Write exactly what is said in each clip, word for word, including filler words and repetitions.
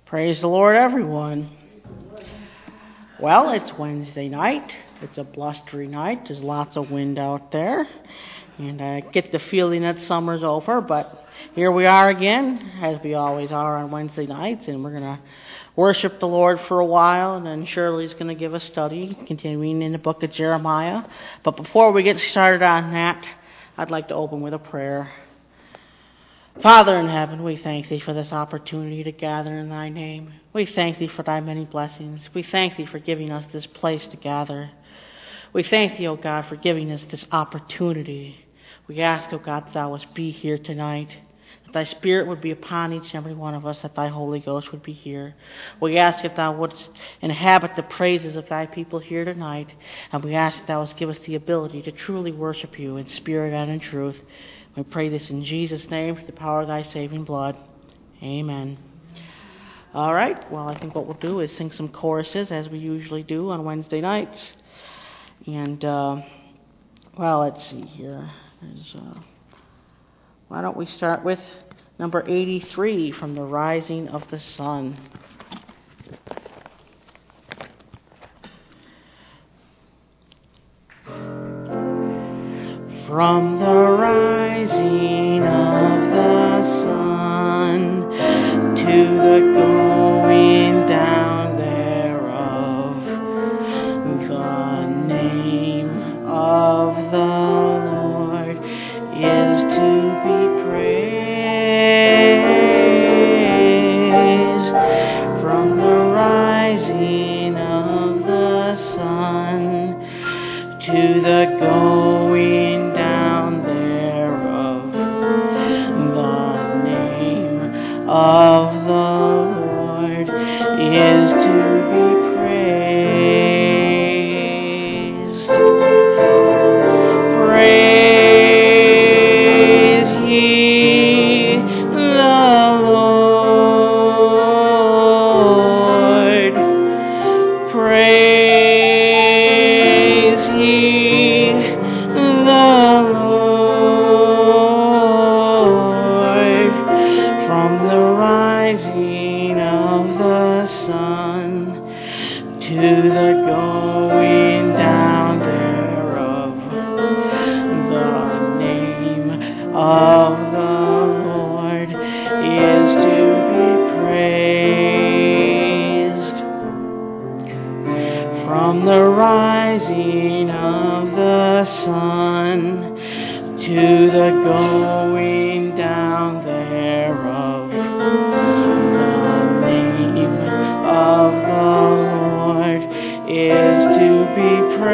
Praise the Lord, everyone. Well, it's Wednesday night. It's a blustery night. There's lots of wind out there. And I get the feeling that summer's over, but here we are again, as we always are on Wednesday nights, and we're going to worship the Lord for a while, and then Shirley's going to give a study, continuing in the book of Jeremiah. But before we get started on that, I'd like to open with a prayer. Father in heaven, we thank Thee for this opportunity to gather in Thy name. We thank Thee for Thy many blessings. We thank Thee for giving us this place to gather. We thank Thee, O God, for giving us this opportunity. We ask, O God, that Thou wouldst be here tonight, that Thy Spirit would be upon each and every one of us, that Thy Holy Ghost would be here. We ask that Thou wouldst inhabit the praises of Thy people here tonight, and we ask that Thou wouldst give us the ability to truly worship You in spirit and in truth. We pray this in Jesus' name, through the power of Thy saving blood. Amen. All right, well, I think what we'll do is sing some choruses, as we usually do on Wednesday nights. And, uh, well, let's see here. There's, uh, why don't we start with number eighty-three, From the Rising of the Sun. From the rising of the sun to the going down thereof, the name of the Lord is to be praised. From the rising of the sun to the going of the Lord is to be praised. Praise ye the Lord. Praise ye the Lord. From the rising of the sun to the going down thereof, the name of the Lord is to be praised. From the rising of the sun to the going down thereof, of the Lord is to be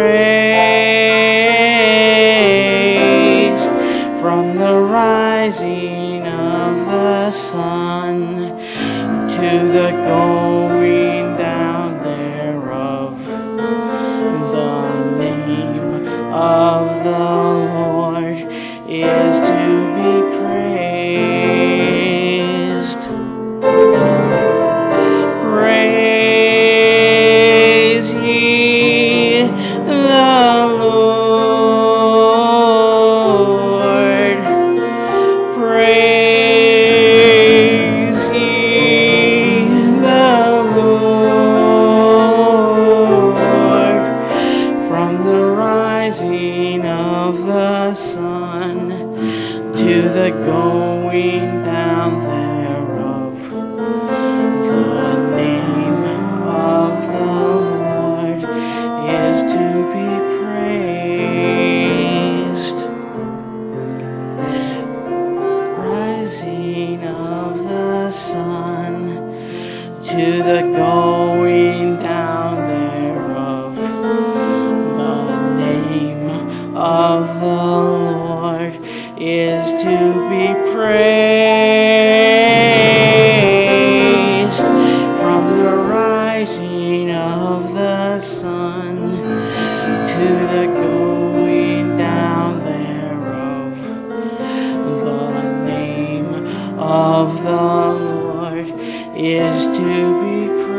praised. From the rising of the sun to the going down thereof, the name of the Lord is to be praised. Praise ye the Lord. Praise ye the Lord. From the rising of the sun to the going down thereof, the name of the Lord is to be praised. Rising of the sun to the going down thereof, the name of the Lord is to be praised. From the rising of the sun to the going down thereof, the name of the Lord is to be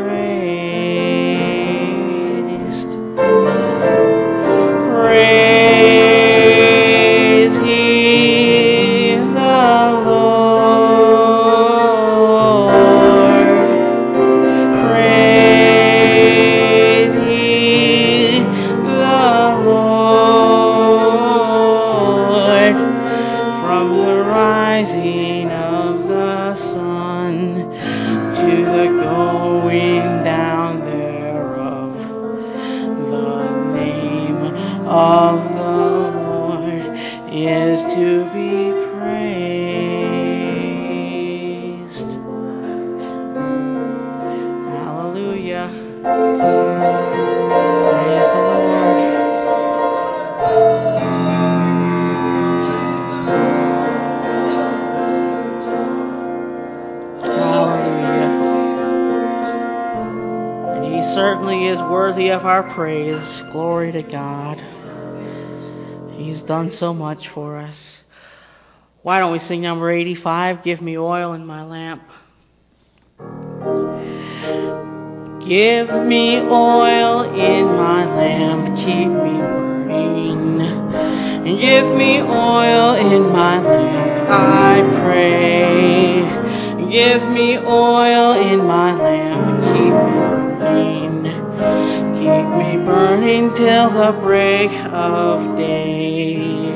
praised. Praise ye the Lord. to be praised. Hallelujah. Praise the Lord. Hallelujah. And He certainly is worthy of our praise. Glory to God. He's done so much for us. Why don't we sing number eighty-five, Give Me Oil in My Lamp. Give me oil in my lamp, keep me burning. And give me oil in my lamp, I pray. Give me oil in my lamp, keep me burning. Keep me burning till the break of day.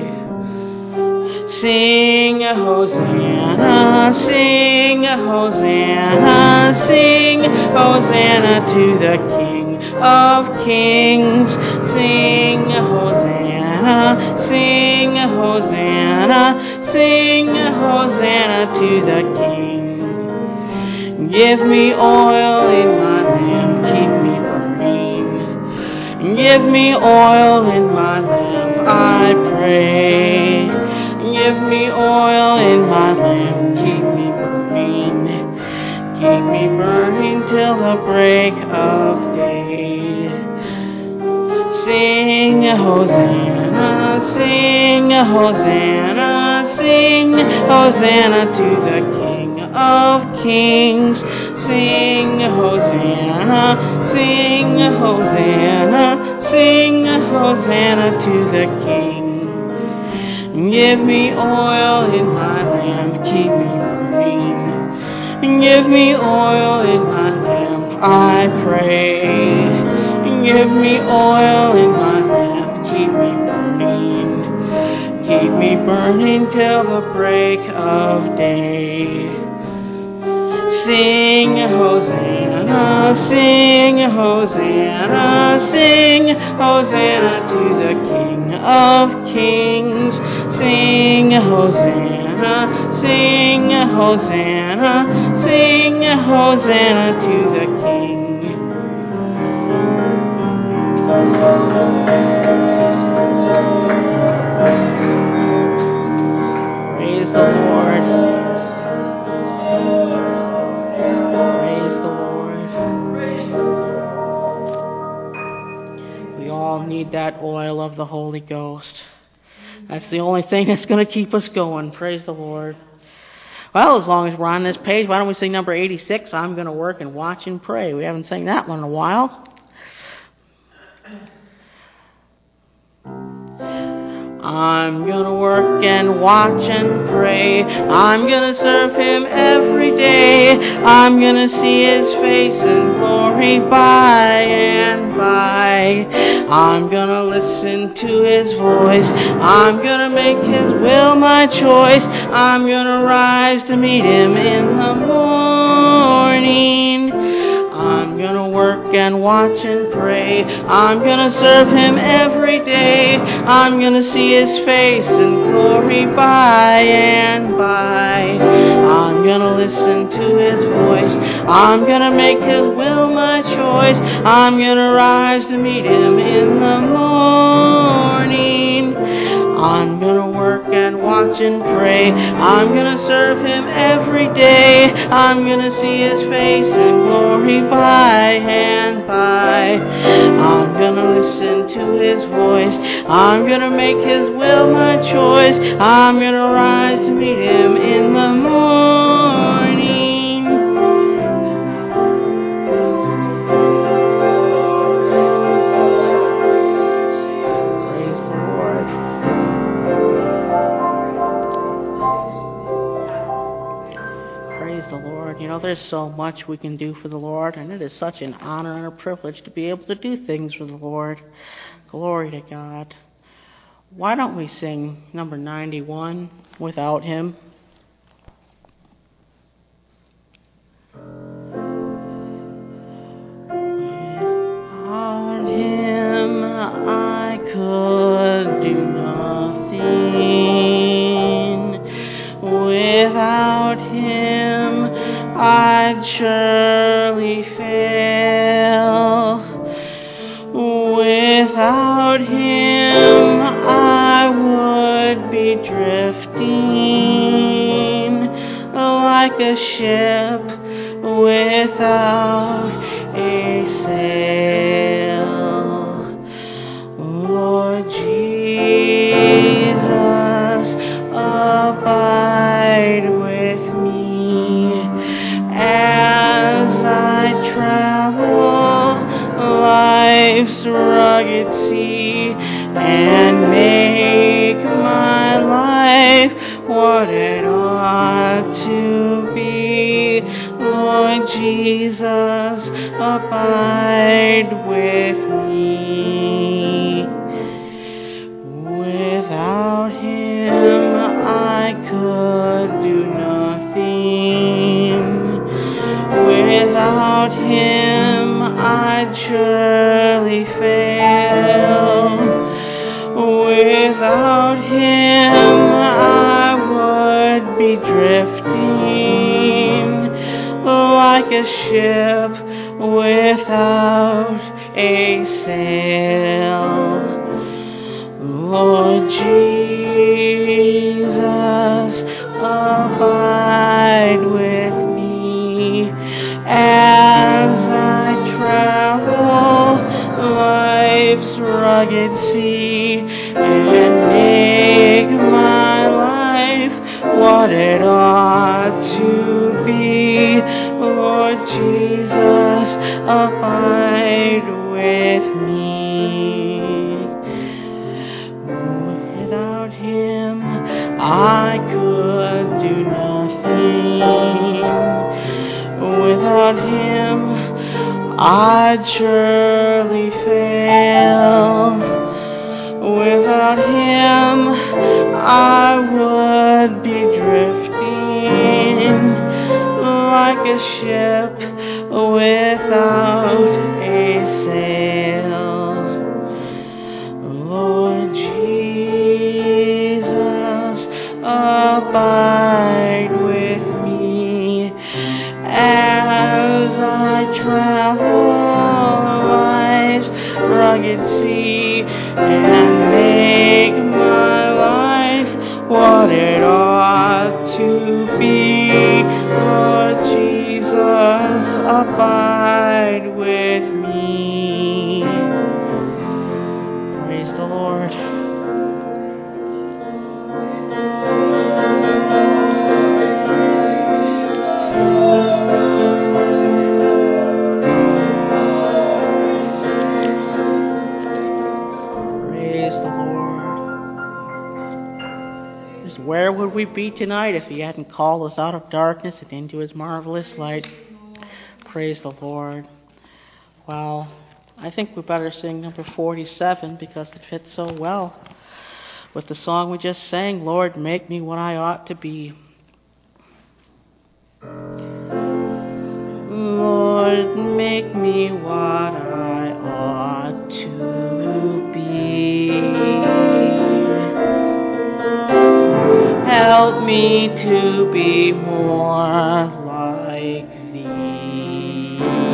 Sing a Hosanna, sing a Hosanna, sing Hosanna to the King of Kings. Sing a Hosanna, sing a Hosanna, sing a Hosanna to the King. Give me oil in my lamp, keep me burning. Give me oil in my lamp, I pray. Give me oil in my lamp, keep me burning. Keep me burning till the break of day. Sing a Hosanna, sing a Hosanna, sing Hosanna to the King of Kings. Sing a Hosanna, sing a Hosanna, sing a Hosanna to the King. Give me oil in my lamp, keep me burning. Give me oil in my lamp, I pray. Give me oil in my lamp, keep me burning. Keep me burning till the break of day. Sing a Hosanna, sing a Hosanna, sing Hosanna to the King of Kings. Sing a Hosanna, sing a Hosanna, sing a Hosanna to the King. Praise the Lord. Praise the Lord. We all need that oil of the Holy Ghost. That's the only thing that's going to keep us going. Praise the Lord. Well, as long as we're on this page, why don't we sing number eighty-six, I'm going to work and watch and pray. We haven't sang that one in a while. I'm gonna work and watch and pray. I'm gonna serve Him every day. I'm gonna see His face in glory by and by. I'm gonna listen to His voice. I'm gonna make His will my choice. I'm gonna rise to meet Him in the morning. I'm gonna work and watch and pray. I'm gonna serve Him every day. I'm gonna see His face in glory by and by. I'm gonna listen to His voice. I'm gonna make His will my choice. I'm gonna rise to meet Him in the morning. I'm gonna work and watch and pray. I'm gonna serve Him every day. I'm gonna see His face in glory by and by. I'm gonna listen to His voice. I'm gonna make His will my choice. I'm gonna rise to meet Him in the morning. You know, there's so much we can do for the Lord, and it is such an honor and a privilege to be able to do things for the Lord. Glory to God. Why don't we sing number ninety-one, Without Him? Without Him I could do nothing. I'd surely fail. Without him, I would be drifting like a ship without a sail. Lord Jesus, abide with me as I travel life's rugged sea and make my life what it ought to be. Lord Jesus, abide with me. Without him, I could do nothing. Without him, I'd surely fail. Without him, I would be drifting like a ship without a sail. Lord Jesus, abide with me as I travel life's rugged sea and make my life what it ought to be. Lord Jesus, abide with me. Without him, I could do nothing. Without him, I'd surely fail. Without him, I would be drifting like a ship without a sail. Lord Jesus, abide with me as I travel life's rugged sea and make my life what it ought to be. Lord Jesus, abide with me. Praise the Lord. Where would we be tonight if he hadn't called us out of darkness and into his marvelous light? Praise the Lord. Well, I think we better sing number forty-seven because it fits so well with the song we just sang, Lord, make me what I ought to be. Lord, make me what I ought to be. Help me to be more like thee.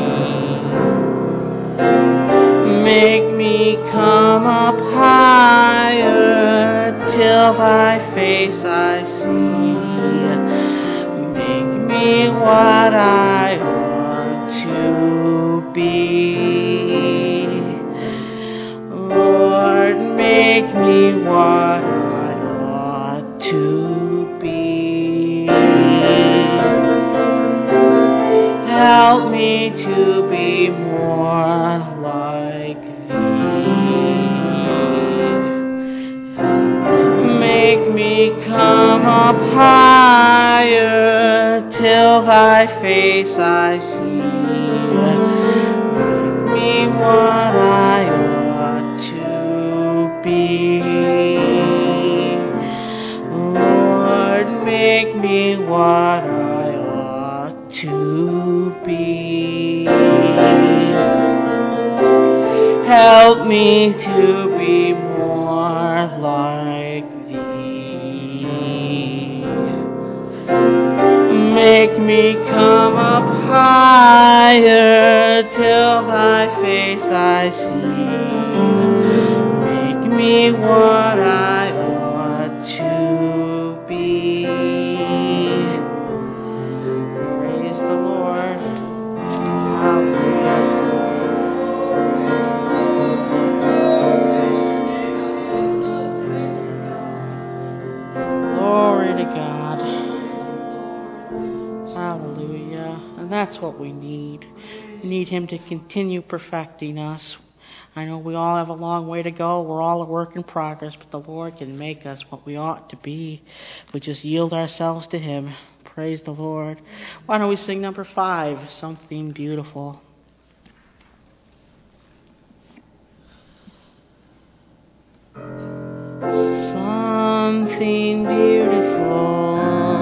Make me come up higher till thy face I see. Make me what I ought to be. Lord, make me what I ought to be. Help me to be more like make me come up higher till thy face I see. Make me what I ought to be. Lord, make me what I ought to be. Help me to be more like thee. Make Make me come up higher till thy face I see. Make me what I ought to be. Praise the Lord. Hallelujah. Glory to God. Hallelujah. And that's what we need. We need Him to continue perfecting us. I know we all have a long way to go. We're all a work in progress, but the Lord can make us what we ought to be. We just yield ourselves to Him. Praise the Lord. Why don't we sing number five, Something Beautiful. Something beautiful,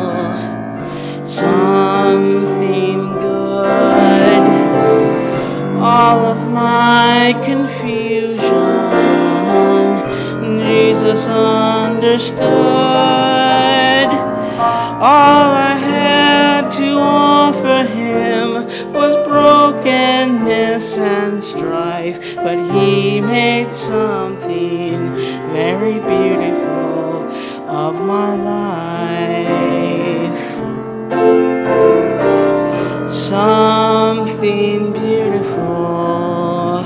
something good. All of my confusion, Jesus understood. All I had to offer Him was brokenness and strife, but He made something very beautiful of my life. Something beautiful,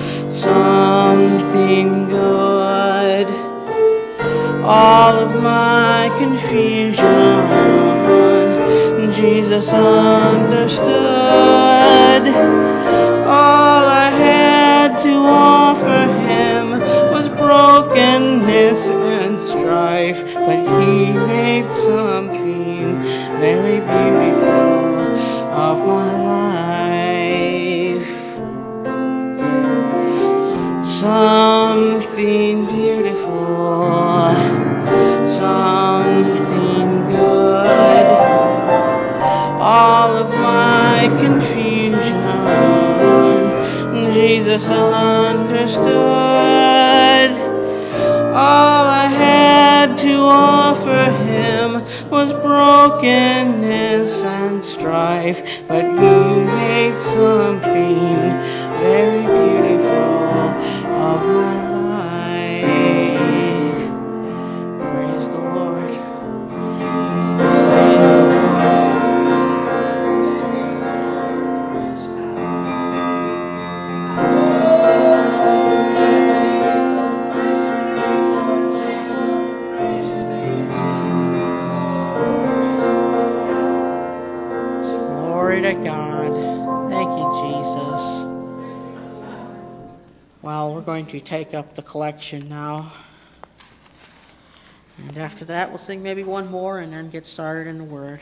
something good. All of my confusion, Jesus understood. All I had to offer Him was brokenness and strife, but He made something very beautiful of my life. Something beautiful, something good. All of my confusion, Jesus understood. All I had to offer Him was brokenness and strife, but He made something very beautiful of my life. Praise the Lord. Glory to God. Thank you, Jesus. Well, we're going to take up the collection now. And after that, we'll sing maybe one more and then get started in the Word.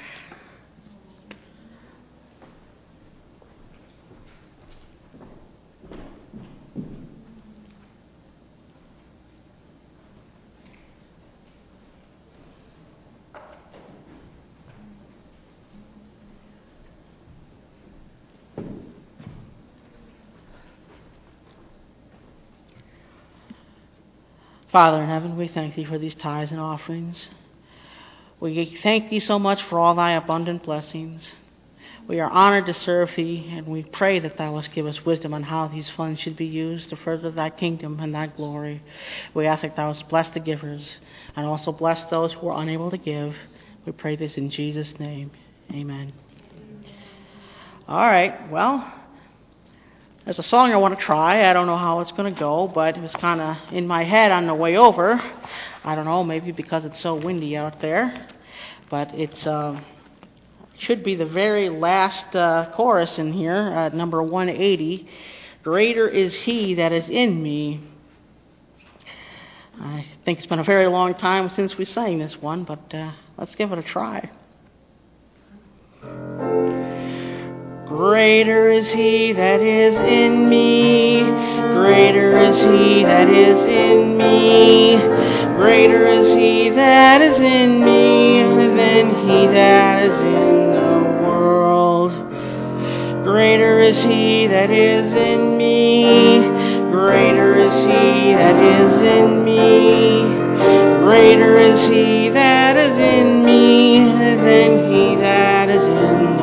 Father in heaven, we thank Thee for these tithes and offerings. We thank Thee so much for all Thy abundant blessings. We are honored to serve Thee, and we pray that Thou wilt give us wisdom on how these funds should be used to further Thy kingdom and Thy glory. We ask that Thou wilt bless the givers and also bless those who are unable to give. We pray this in Jesus' name. Amen. All right, well, there's a song I want to try. I don't know how it's going to go, but it was kind of in my head on the way over. I don't know, maybe because it's so windy out there. But it's uh, should be the very last uh, chorus in here, uh, number one eighty. Greater is He that is in me. I think it's been a very long time since we sang this one, but uh, let's give it a try. Greater is He that is in me. Greater is He that is in me. Greater is He that is in me than he that is in the world. Greater is He that is in me. Greater is He that is in me. Greater is He that is in me than he that is in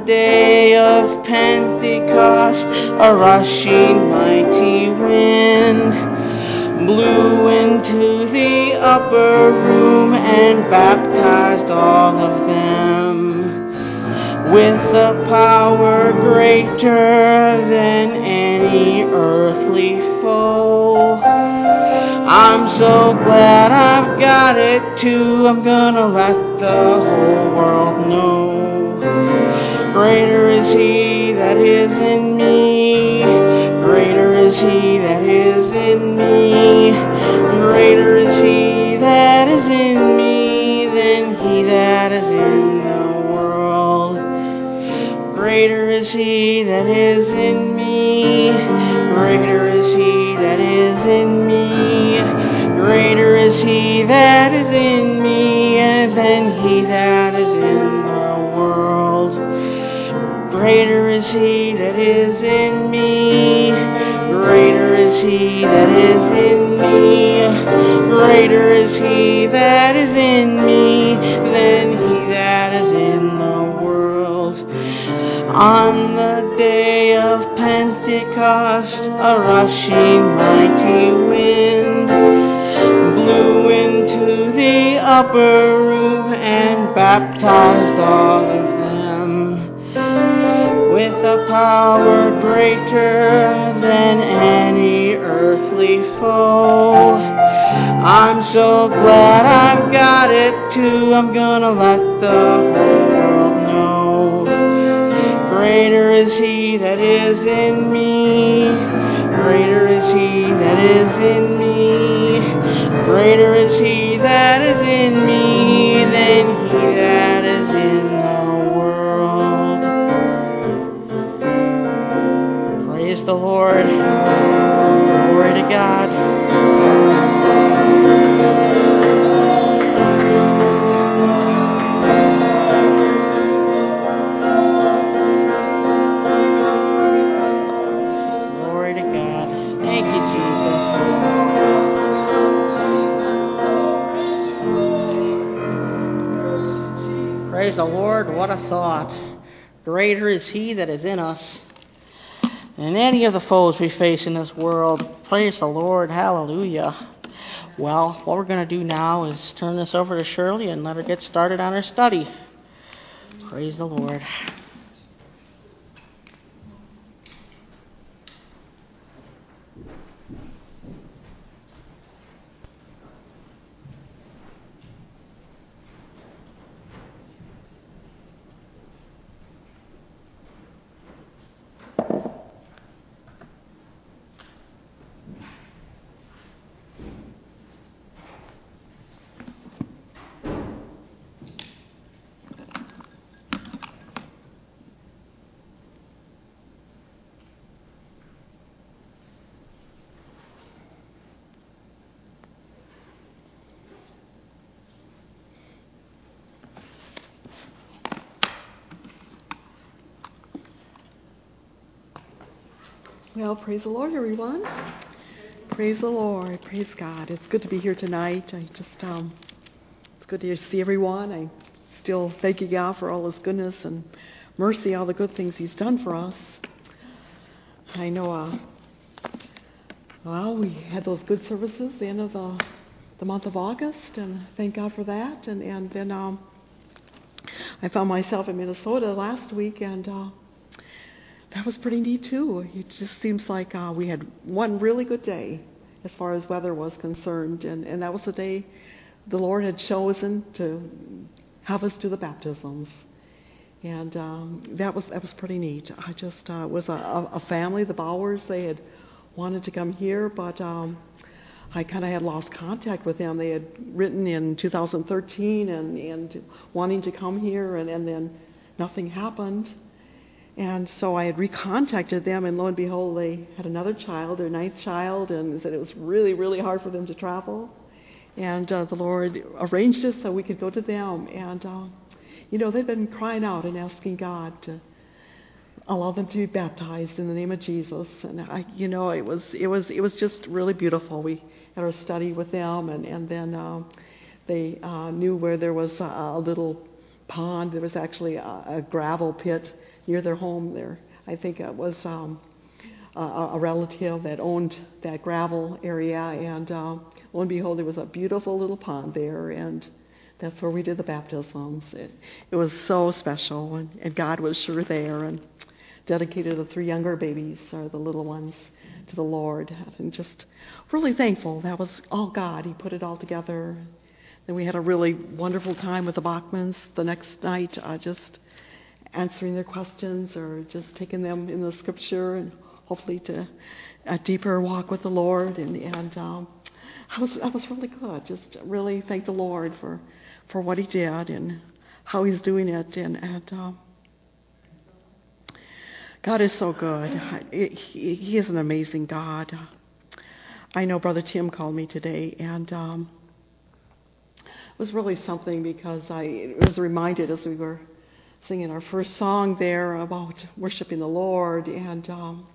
day of Pentecost, a rushing mighty wind blew into the upper room and baptized all of them with a power greater than any earthly foe. I'm so glad I've got it too. I'm gonna let the whole world know. Greater is He that is in me. Greater is He that is in me. Greater is He that is in me than he that is in the world. Greater is He that is in me. Greater is He that is in me. Greater is He that is in me than he that is in the world. Greater is He that is in me. Greater is He that is in me. Greater is He that is in me than he that is in the world. On the day of Pentecost, a rushing mighty wind blew into the upper room and baptized all of them with a power greater than any earthly foe. I'm so glad I've got it too. I'm gonna let the whole world know. Greater is He that is in me. Greater is He that is in me. Greater is He that is in me than he that is in the world. Praise the Lord. Glory to God. Glory to God. Thank you, Jesus. Praise the Lord. What a thought. Greater is He that is in us than any of the foes we face in this world. Praise the Lord. Hallelujah. Well, what we're going to do now is turn this over to Shirley and let her get started on her study. Praise the Lord. Well, praise the Lord, everyone. Praise the Lord. Praise God. It's good to be here tonight. I just, um, it's good to see everyone. I still thanking God for all His goodness and mercy, all the good things He's done for us. I know, uh, well, we had those good services the end of the, the month of August, and thank God for that. And, and then um, I found myself in Minnesota last week, and uh, that was pretty neat too. It just seems like uh, we had one really good day as far as weather was concerned, and, and that was the day the Lord had chosen to have us do the baptisms, and um, that was that was pretty neat. I just uh, was a, a family, the Bowers. They had wanted to come here, but um, I kind of had lost contact with them. They had written in two thousand thirteen and and wanting to come here, and, and then nothing happened. And so I had recontacted them, and lo and behold, they had another child, their ninth child, and said it was really, really hard for them to travel. And uh, the Lord arranged it so we could go to them. And, uh, you know, they've been crying out and asking God to allow them to be baptized in the name of Jesus. And, I, you know, it was it was, it was just really beautiful. We had our study with them, and, and then uh, they uh, knew where there was a, a little pond. There was actually a, a gravel pit near their home there. I think it was um, a, a relative that owned that gravel area, and uh, lo and behold, there was a beautiful little pond there, and that's where we did the baptisms. It, it was so special, and, and God was sure there, and dedicated the three younger babies, or the little ones, to the Lord, and just really thankful. That was all God. He put it all together. Then we had a really wonderful time with the Bachmans the next night, uh, just answering their questions or just taking them in the Scripture and hopefully to a deeper walk with the Lord. And, and um, that was that was really good. Just really thank the Lord for, for what He did and how He's doing it. And, and um, God is so good. He, he is an amazing God. I know Brother Tim called me today, and um, it was really something because I was reminded as we were singing our first song there about worshiping the Lord, and um,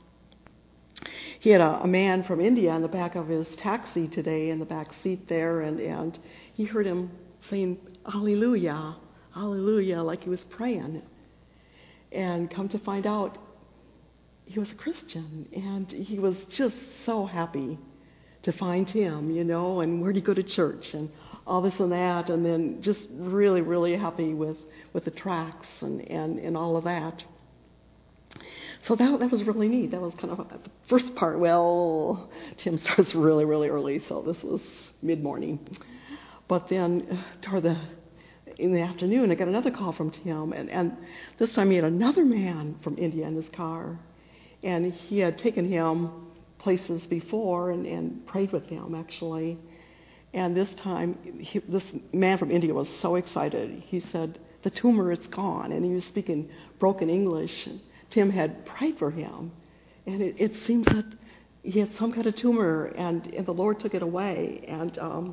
he had a, a man from India in the back of his taxi today, in the back seat there, and, and he heard him saying, "Hallelujah, hallelujah," like he was praying. And come to find out, he was a Christian, and he was just so happy to find him, you know, and where'd he go to church, and all this and that, and then just really, really happy with, with the tracts and, and, and all of that. So that that was really neat. That was kind of the first part. Well, Tim starts really, really early, so this was mid-morning. But then uh, toward the in the afternoon, I got another call from Tim, and, and this time he had another man from India in his car. And he had taken him places before and, and prayed with him, actually. And this time, he, this man from India was so excited. He said, "The tumor is gone." And he was speaking broken English. And Tim had prayed for him. And it, it seems that he had some kind of tumor, and, and the Lord took it away. And, um,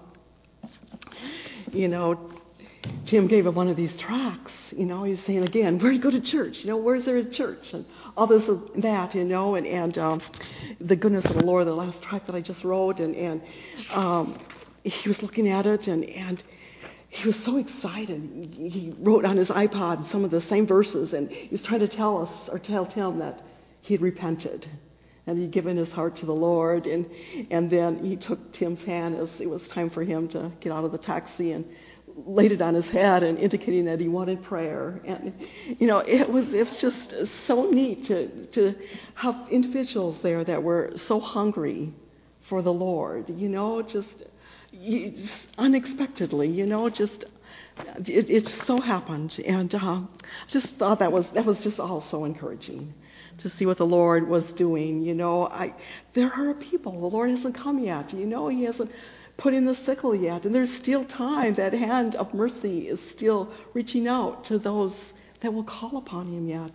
you know, Tim gave him one of these tracts. You know, he's saying again, "Where do you go to church? You know, where's there a church?" And all this and that, you know, and, and um, the goodness of the Lord, the last tract that I just wrote, and, and um, he was looking at it, and, and he was so excited. He wrote on his iPod some of the same verses, and he was trying to tell us, or tell Tim, that he had repented, and he'd given his heart to the Lord, and, and then he took Tim's hand as it was time for him to get out of the taxi, and laid it on his head and indicating that he wanted prayer. And, you know, it was it was just so neat to to have individuals there that were so hungry for the Lord, you know, just, you, just unexpectedly, you know, just it, it so happened. And uh, I just thought that was that was just all so encouraging to see what the Lord was doing. You know, I there are people, the Lord hasn't come yet, you know, He hasn't put in the sickle yet, and there's still time. That hand of mercy is still reaching out to those that will call upon Him yet,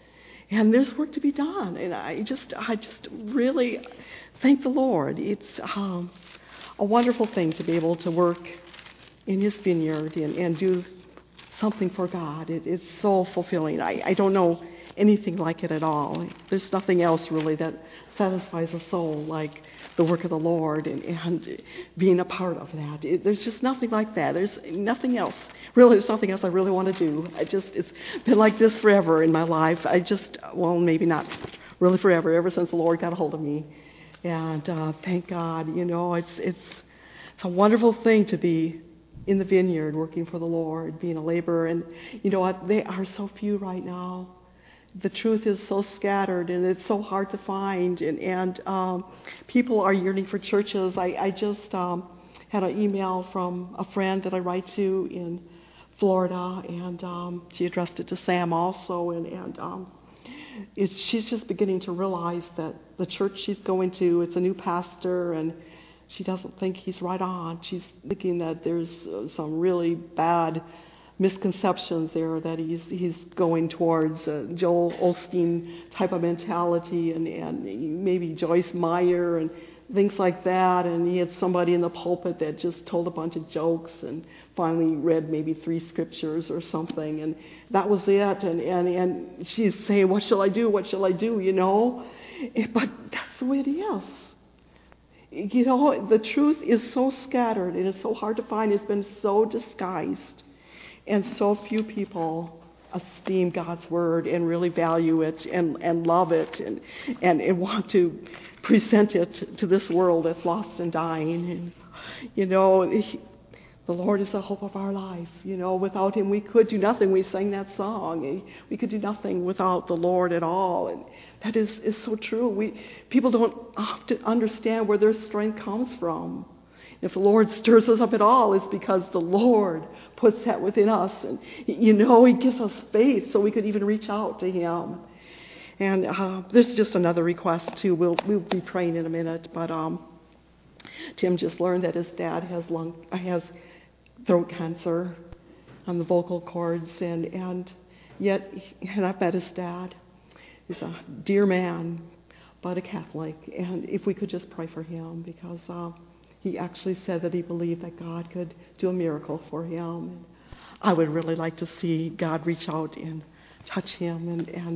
and there's work to be done. And I just, I just really thank the Lord. It's um, a wonderful thing to be able to work in His vineyard and, and do something for God. It, it's so fulfilling. I, I don't know anything like it at all. There's nothing else really that satisfies a soul like the work of the Lord and, and being a part of that. It, there's just nothing like that. There's nothing else. Really, there's nothing else I really want to do. I just, it's been like this forever in my life. I just, well, maybe not really forever, ever since the Lord got a hold of me. And uh, thank God, you know, it's, it's, it's a wonderful thing to be in the vineyard working for the Lord, being a laborer. And you know what? They are so few right now. The truth is so scattered, and it's so hard to find, and, and um, people are yearning for churches. I, I just um, had an email from a friend that I write to in Florida, and um, she addressed it to Sam also, and, and um, it's, she's just beginning to realize that the church she's going to, it's a new pastor, and she doesn't think he's right on. She's thinking that there's uh, some really bad misconceptions there, that he's he's going towards uh, Joel Osteen type of mentality, and, and maybe Joyce Meyer and things like that. And he had somebody in the pulpit that just told a bunch of jokes and finally read maybe three scriptures or something, and that was it. And, and, and she's saying, "What shall I do? What shall I do?" You know, but that's the way it is. You know, the truth is so scattered, and it's so hard to find. It's been so disguised. And so few people esteem God's Word and really value it and, and love it and, and, and want to present it to this world that's lost and dying. And, you know, he, the Lord is the hope of our life. You know, without Him we could do nothing. We sang that song. We could do nothing without the Lord at all. And that is, is so true. We people don't often understand where their strength comes from. If the Lord stirs us up at all, it's because the Lord puts that within us. And, you know, He gives us faith so we could even reach out to Him. And uh, this is just another request, too. We'll, we'll be praying in a minute. But um, Tim just learned that his dad has lung has throat cancer on the vocal cords. And, and yet, and I've met his dad. He's a dear man, but a Catholic. And if we could just pray for him, because... Uh, He actually said that he believed that God could do a miracle for him. And I would really like to see God reach out and touch him and, and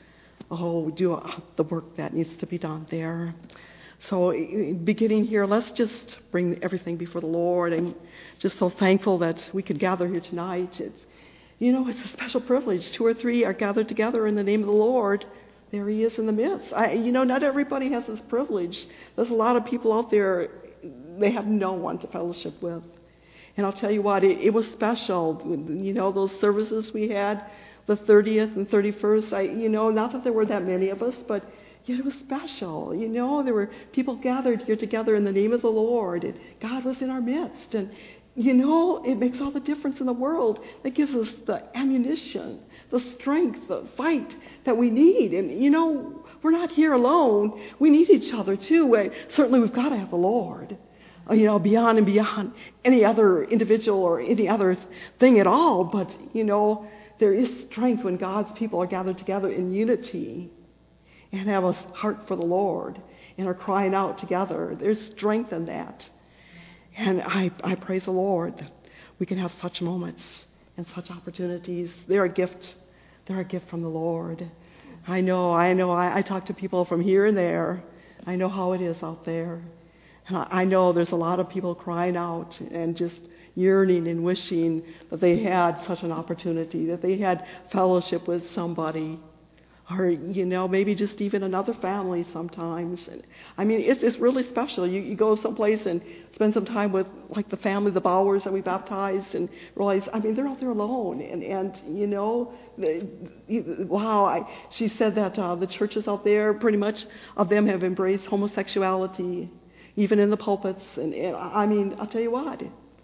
oh, do the work that needs to be done there. So beginning here, let's just bring everything before the Lord, and just so thankful that we could gather here tonight. It's, you know, it's a special privilege. Two or three are gathered together in the name of the Lord. There He is in the midst. I, you know, not everybody has this privilege. There's a lot of people out there, they have no one to fellowship with. And I'll tell you what, it, it was special. You know, those services we had, the thirtieth and thirty-first, I, you know, not that there were that many of us, but yet it was special. You know, there were people gathered here together in the name of the Lord, and God was in our midst. And, you know, it makes all the difference in the world. It gives us the ammunition, the strength, the fight that we need. And, you know, we're not here alone. We need each other, too. We, certainly we've got to have the Lord, you know, beyond and beyond any other individual or any other thing at all. But, you know, there is strength when God's people are gathered together in unity and have a heart for the Lord and are crying out together. There's strength in that. And I, I praise the Lord that we can have such moments and such opportunities. They're a gift. They're a gift from the Lord. I know, I know, I, I talk to people from here and there. I know how it is out there. And I, I know there's a lot of people crying out and just yearning and wishing that they had such an opportunity, that they had fellowship with somebody. Or, you know, maybe just even another family sometimes. And, I mean, it's it's really special. You, you go someplace and spend some time with, like, the family, the Bowers that we baptized, and realize, I mean, they're out there alone. And, and you know, they, wow, I, she said that uh, the churches out there, pretty much of them have embraced homosexuality, even in the pulpits. And, and I mean, I'll tell you what,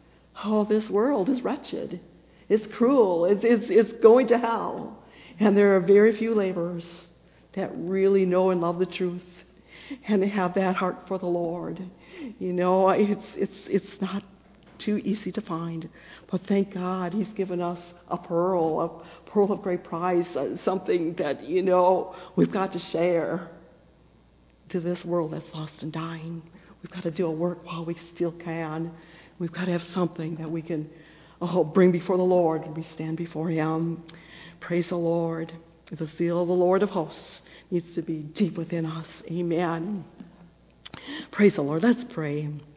oh, this world is wretched. It's cruel. It's, it's, it's going to hell. And there are very few laborers that really know and love the truth and have that heart for the Lord. You know, it's it's it's not too easy to find. But thank God He's given us a pearl, a pearl of great price, uh, something that, you know, we've got to share to this world that's lost and dying. We've got to do a work while we still can. We've got to have something that we can oh, bring before the Lord when we stand before Him. Praise the Lord. The zeal of the Lord of hosts needs to be deep within us. Amen. Praise the Lord. Let's pray.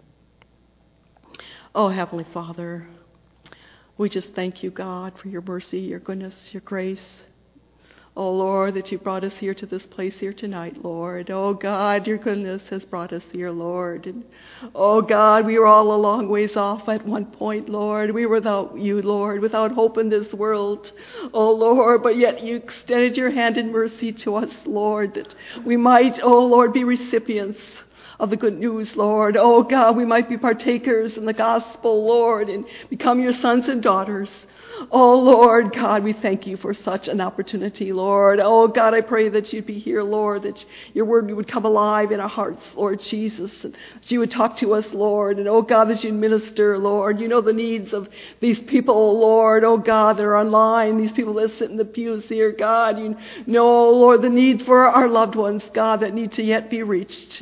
Oh, Heavenly Father, we just thank you, God, for your mercy, your goodness, your grace. Oh, Lord, that you brought us here to this place here tonight, Lord. Oh, God, your goodness has brought us here, Lord. And, oh, God, we were all a long ways off at one point, Lord. We were without you, Lord, without hope in this world. Oh, Lord, but yet you extended your hand in mercy to us, Lord, that we might, oh, Lord, be recipients of the good news, Lord. Oh, God, we might be partakers in the gospel, Lord, and become your sons and daughters. Oh, Lord, God, we thank you for such an opportunity, Lord. Oh, God, I pray that you'd be here, Lord, that your word would come alive in our hearts, Lord Jesus, and that you would talk to us, Lord, and, oh, God, that you'd minister, Lord. You know the needs of these people, Lord, oh, God, that are online, these people that sit in the pews here, God. You know, Lord, the needs for our loved ones, God, that need to yet be reached.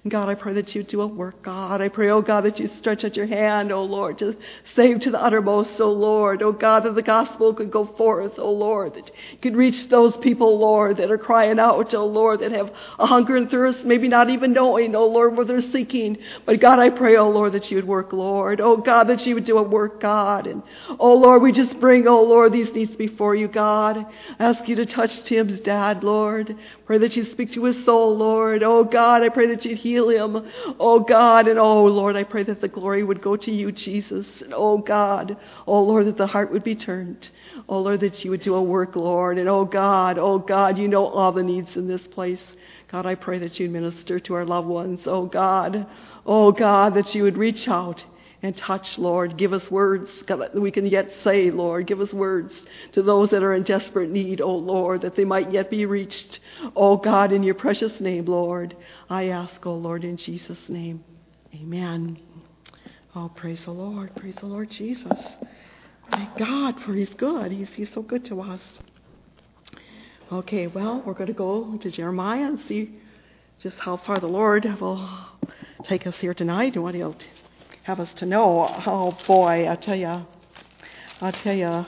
And God, I pray that you do a work, God. I pray, oh God, that you stretch out your hand, oh Lord, to save to the uttermost, oh Lord. Oh God, that the gospel could go forth, oh Lord, that you could reach those people, Lord, that are crying out, oh Lord, that have a hunger and thirst, maybe not even knowing, oh Lord, what they're seeking. But God, I pray, oh Lord, that you would work, Lord. Oh God, that you would do a work, God. And oh Lord, we just bring, oh Lord, these needs before you, God. I ask you to touch Tim's dad, Lord. Pray that you speak to his soul, Lord. Oh God, I pray that you'd heal him. Oh God, and oh Lord, I pray that the glory would go to you, Jesus. And oh God, oh Lord, that the heart would be turned. Oh Lord, that you would do a work, Lord. And oh God, oh God, you know all the needs in this place. God, I pray that you'd minister to our loved ones. Oh God, oh God, that you would reach out and touch, Lord. Give us words God, that we can yet say, Lord. Give us words to those that are in desperate need, oh Lord, that they might yet be reached. Oh God, in your precious name, Lord, I ask, oh Lord, in Jesus' name. Amen. Oh, praise the Lord. Praise the Lord Jesus. Thank God, for he's good. He's, he's so good to us. Okay, well, we're going to go to Jeremiah and see just how far the Lord will take us here tonight and what he'll have us to know. Oh boy, I tell you, I tell you,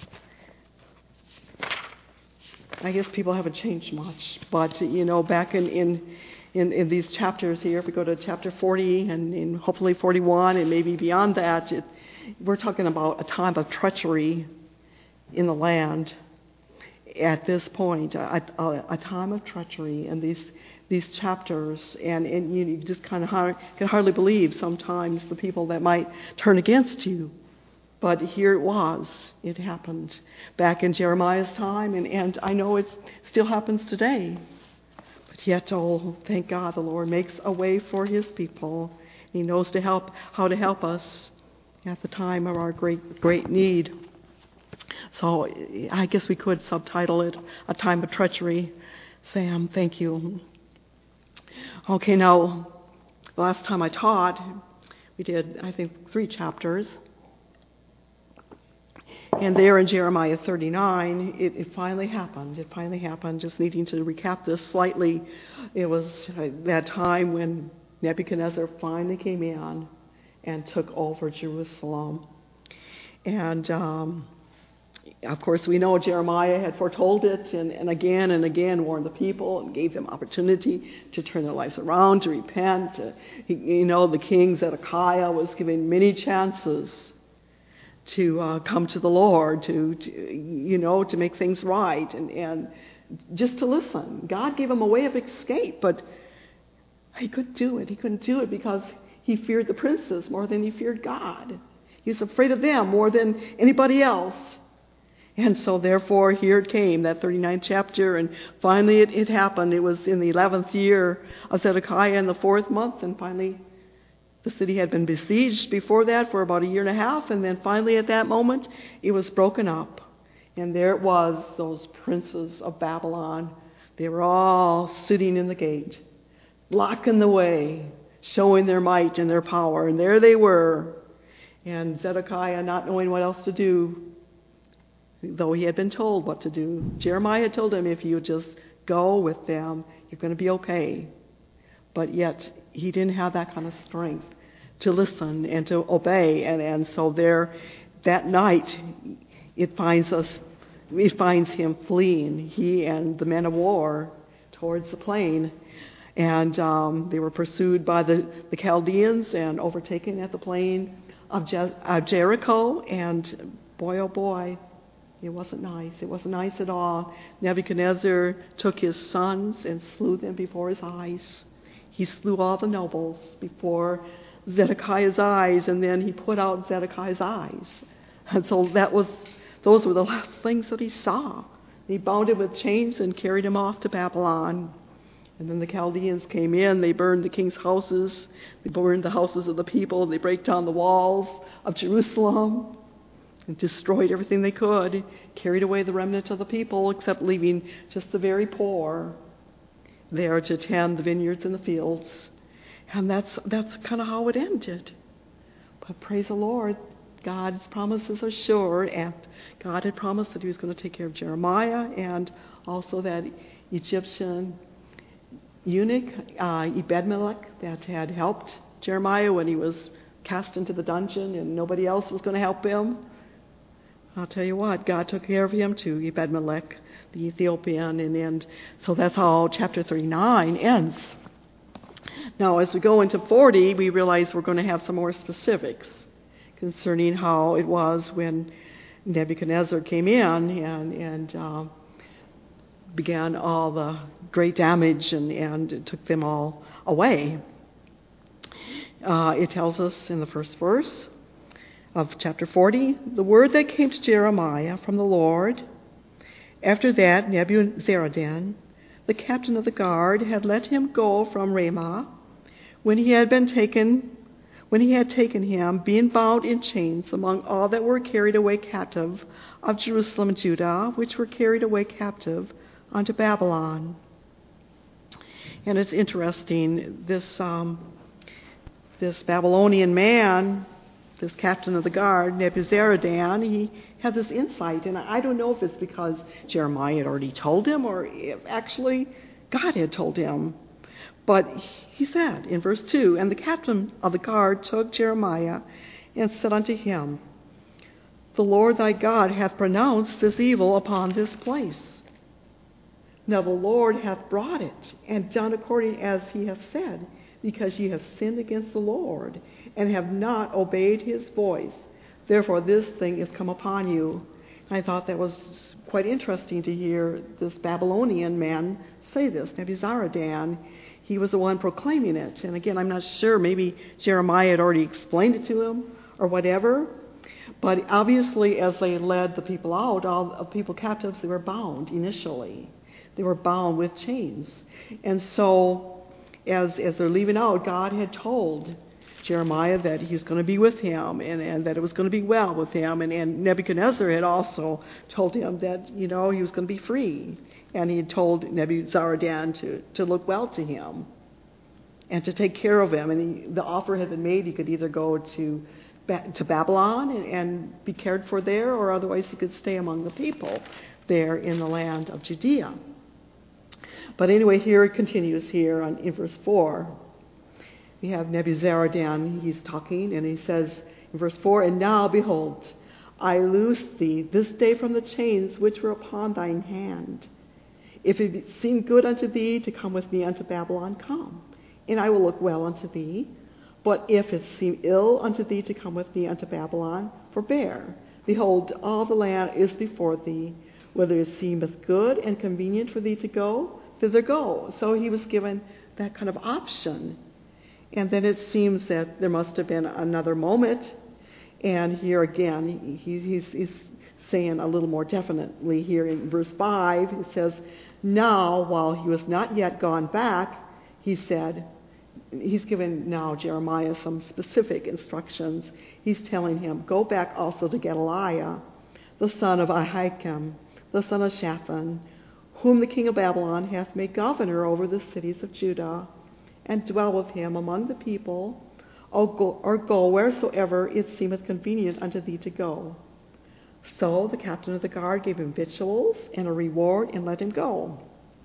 I guess people haven't changed much. But you know, back in in in, in these chapters here, if we go to chapter forty and in hopefully forty-one and maybe beyond that, it, we're talking about a time of treachery in the land. At this point, a, a, a time of treachery in these these chapters, and, and you, you just kind of hard, can hardly believe sometimes the people that might turn against you. But here it was. It happened back in Jeremiah's time, and, and I know it still happens today. But yet, oh, thank God, the Lord makes a way for his people. He knows to help how to help us at the time of our great great need. So I guess we could subtitle it A Time of Treachery. Sam, thank you. Okay, now, last time I taught, we did, I think, three chapters. And there in Jeremiah thirty-nine, it, it finally happened. It finally happened. Just needing to recap this slightly, it was that time when Nebuchadnezzar finally came in and took over Jerusalem. And um, of course, we know Jeremiah had foretold it and, and again and again warned the people and gave them opportunity to turn their lives around, to repent. To, he, you know, the king Zedekiah was given many chances to uh, come to the Lord, to, to, you know, to make things right and, and just to listen. God gave him a way of escape, but he couldn't do it. He couldn't do it because he feared the princes more than he feared God. He was afraid of them more than anybody else. And so therefore here it came, that thirty-ninth chapter, and finally it, it happened. It was in the eleventh year of Zedekiah in the fourth month, and finally the city had been besieged before that for about a year and a half, and then finally at that moment it was broken up. And there it was, those princes of Babylon. They were all sitting in the gate, blocking the way, showing their might and their power. And there they were. And Zedekiah, not knowing what else to do, though he had been told what to do, Jeremiah told him, if you just go with them, you're going to be okay. But yet he didn't have that kind of strength to listen and to obey. And, and so there, that night, it finds us, it finds him fleeing, he and the men of war, towards the plain. And um, they were pursued by the, the Chaldeans and overtaken at the plain of, Je- of Jericho. And boy, oh boy, it wasn't nice. It wasn't nice at all. Nebuchadnezzar took his sons and slew them before his eyes. He slew all the nobles before Zedekiah's eyes, and then he put out Zedekiah's eyes. And so that was, those were the last things that he saw. He bound him with chains and carried him off to Babylon. And then the Chaldeans came in. They burned the king's houses. They burned the houses of the people. They break down the walls of Jerusalem and destroyed everything they could, carried away the remnant of the people, except leaving just the very poor there to tend the vineyards and the fields. And that's that's kind of how it ended. But praise the Lord, God's promises are sure, and God had promised that he was going to take care of Jeremiah and also that Egyptian eunuch, uh, Ebed-Melech, that had helped Jeremiah when he was cast into the dungeon and nobody else was going to help him. I'll tell you what, God took care of him too, Ebed-Melech, the Ethiopian, and, and so that's how chapter thirty-nine ends. Now, as we go into forty, we realize we're going to have some more specifics concerning how it was when Nebuchadnezzar came in and, and uh, began all the great damage and, and took them all away. Uh, it tells us in the first verse of chapter forty, the word that came to Jeremiah from the Lord. After that, Nebuzaradan, the captain of the guard, had let him go from Ramah when he had been taken, when he had taken him, being bound in chains among all that were carried away captive of Jerusalem and Judah, which were carried away captive unto Babylon. And it's interesting, this um, this Babylonian man, this captain of the guard, Nebuzaradan, he had this insight, and I don't know if it's because Jeremiah had already told him or if actually God had told him. But he said in verse two, and the captain of the guard took Jeremiah and said unto him, the Lord thy God hath pronounced this evil upon this place. Now the Lord hath brought it, and done according as he hath said, because ye have sinned against the Lord, and have not obeyed his voice. Therefore this thing is come upon you. And I thought that was quite interesting to hear this Babylonian man say this, Nebuzaradan. He was the one proclaiming it. And again, I'm not sure, maybe Jeremiah had already explained it to him or whatever. But obviously, as they led the people out, all the people captives, they were bound initially. They were bound with chains. And so, as, as they're leaving out, God had told Jeremiah that he's going to be with him and, and that it was going to be well with him. And, and Nebuchadnezzar had also told him that, you know, he was going to be free. And he had told Nebuzaradan to, to look well to him and to take care of him. And he, the offer had been made. He could either go to, to Babylon and, and be cared for there, or otherwise he could stay among the people there in the land of Judea. But anyway, here it continues here on, in verse four. We have Nebuzaradan, he's talking, and he says in verse four, and now, behold, I loose thee this day from the chains which were upon thine hand. If it seem good unto thee to come with me unto Babylon, come, and I will look well unto thee. But if it seem ill unto thee to come with me unto Babylon, forbear. Behold, all the land is before thee. Whether it seemeth good and convenient for thee to go, thither go. So he was given that kind of option. And then it seems that there must have been another moment. And here again, he, he's, he's saying a little more definitely here in verse five. It says, now, while he was not yet gone back, he said, he's given now Jeremiah some specific instructions. He's telling him, go back also to Gedaliah, the son of Ahikam, the son of Shaphan, whom the king of Babylon hath made governor over the cities of Judah, and dwell with him among the people, or go, or go wheresoever it seemeth convenient unto thee to go. So the captain of the guard gave him victuals and a reward and let him go.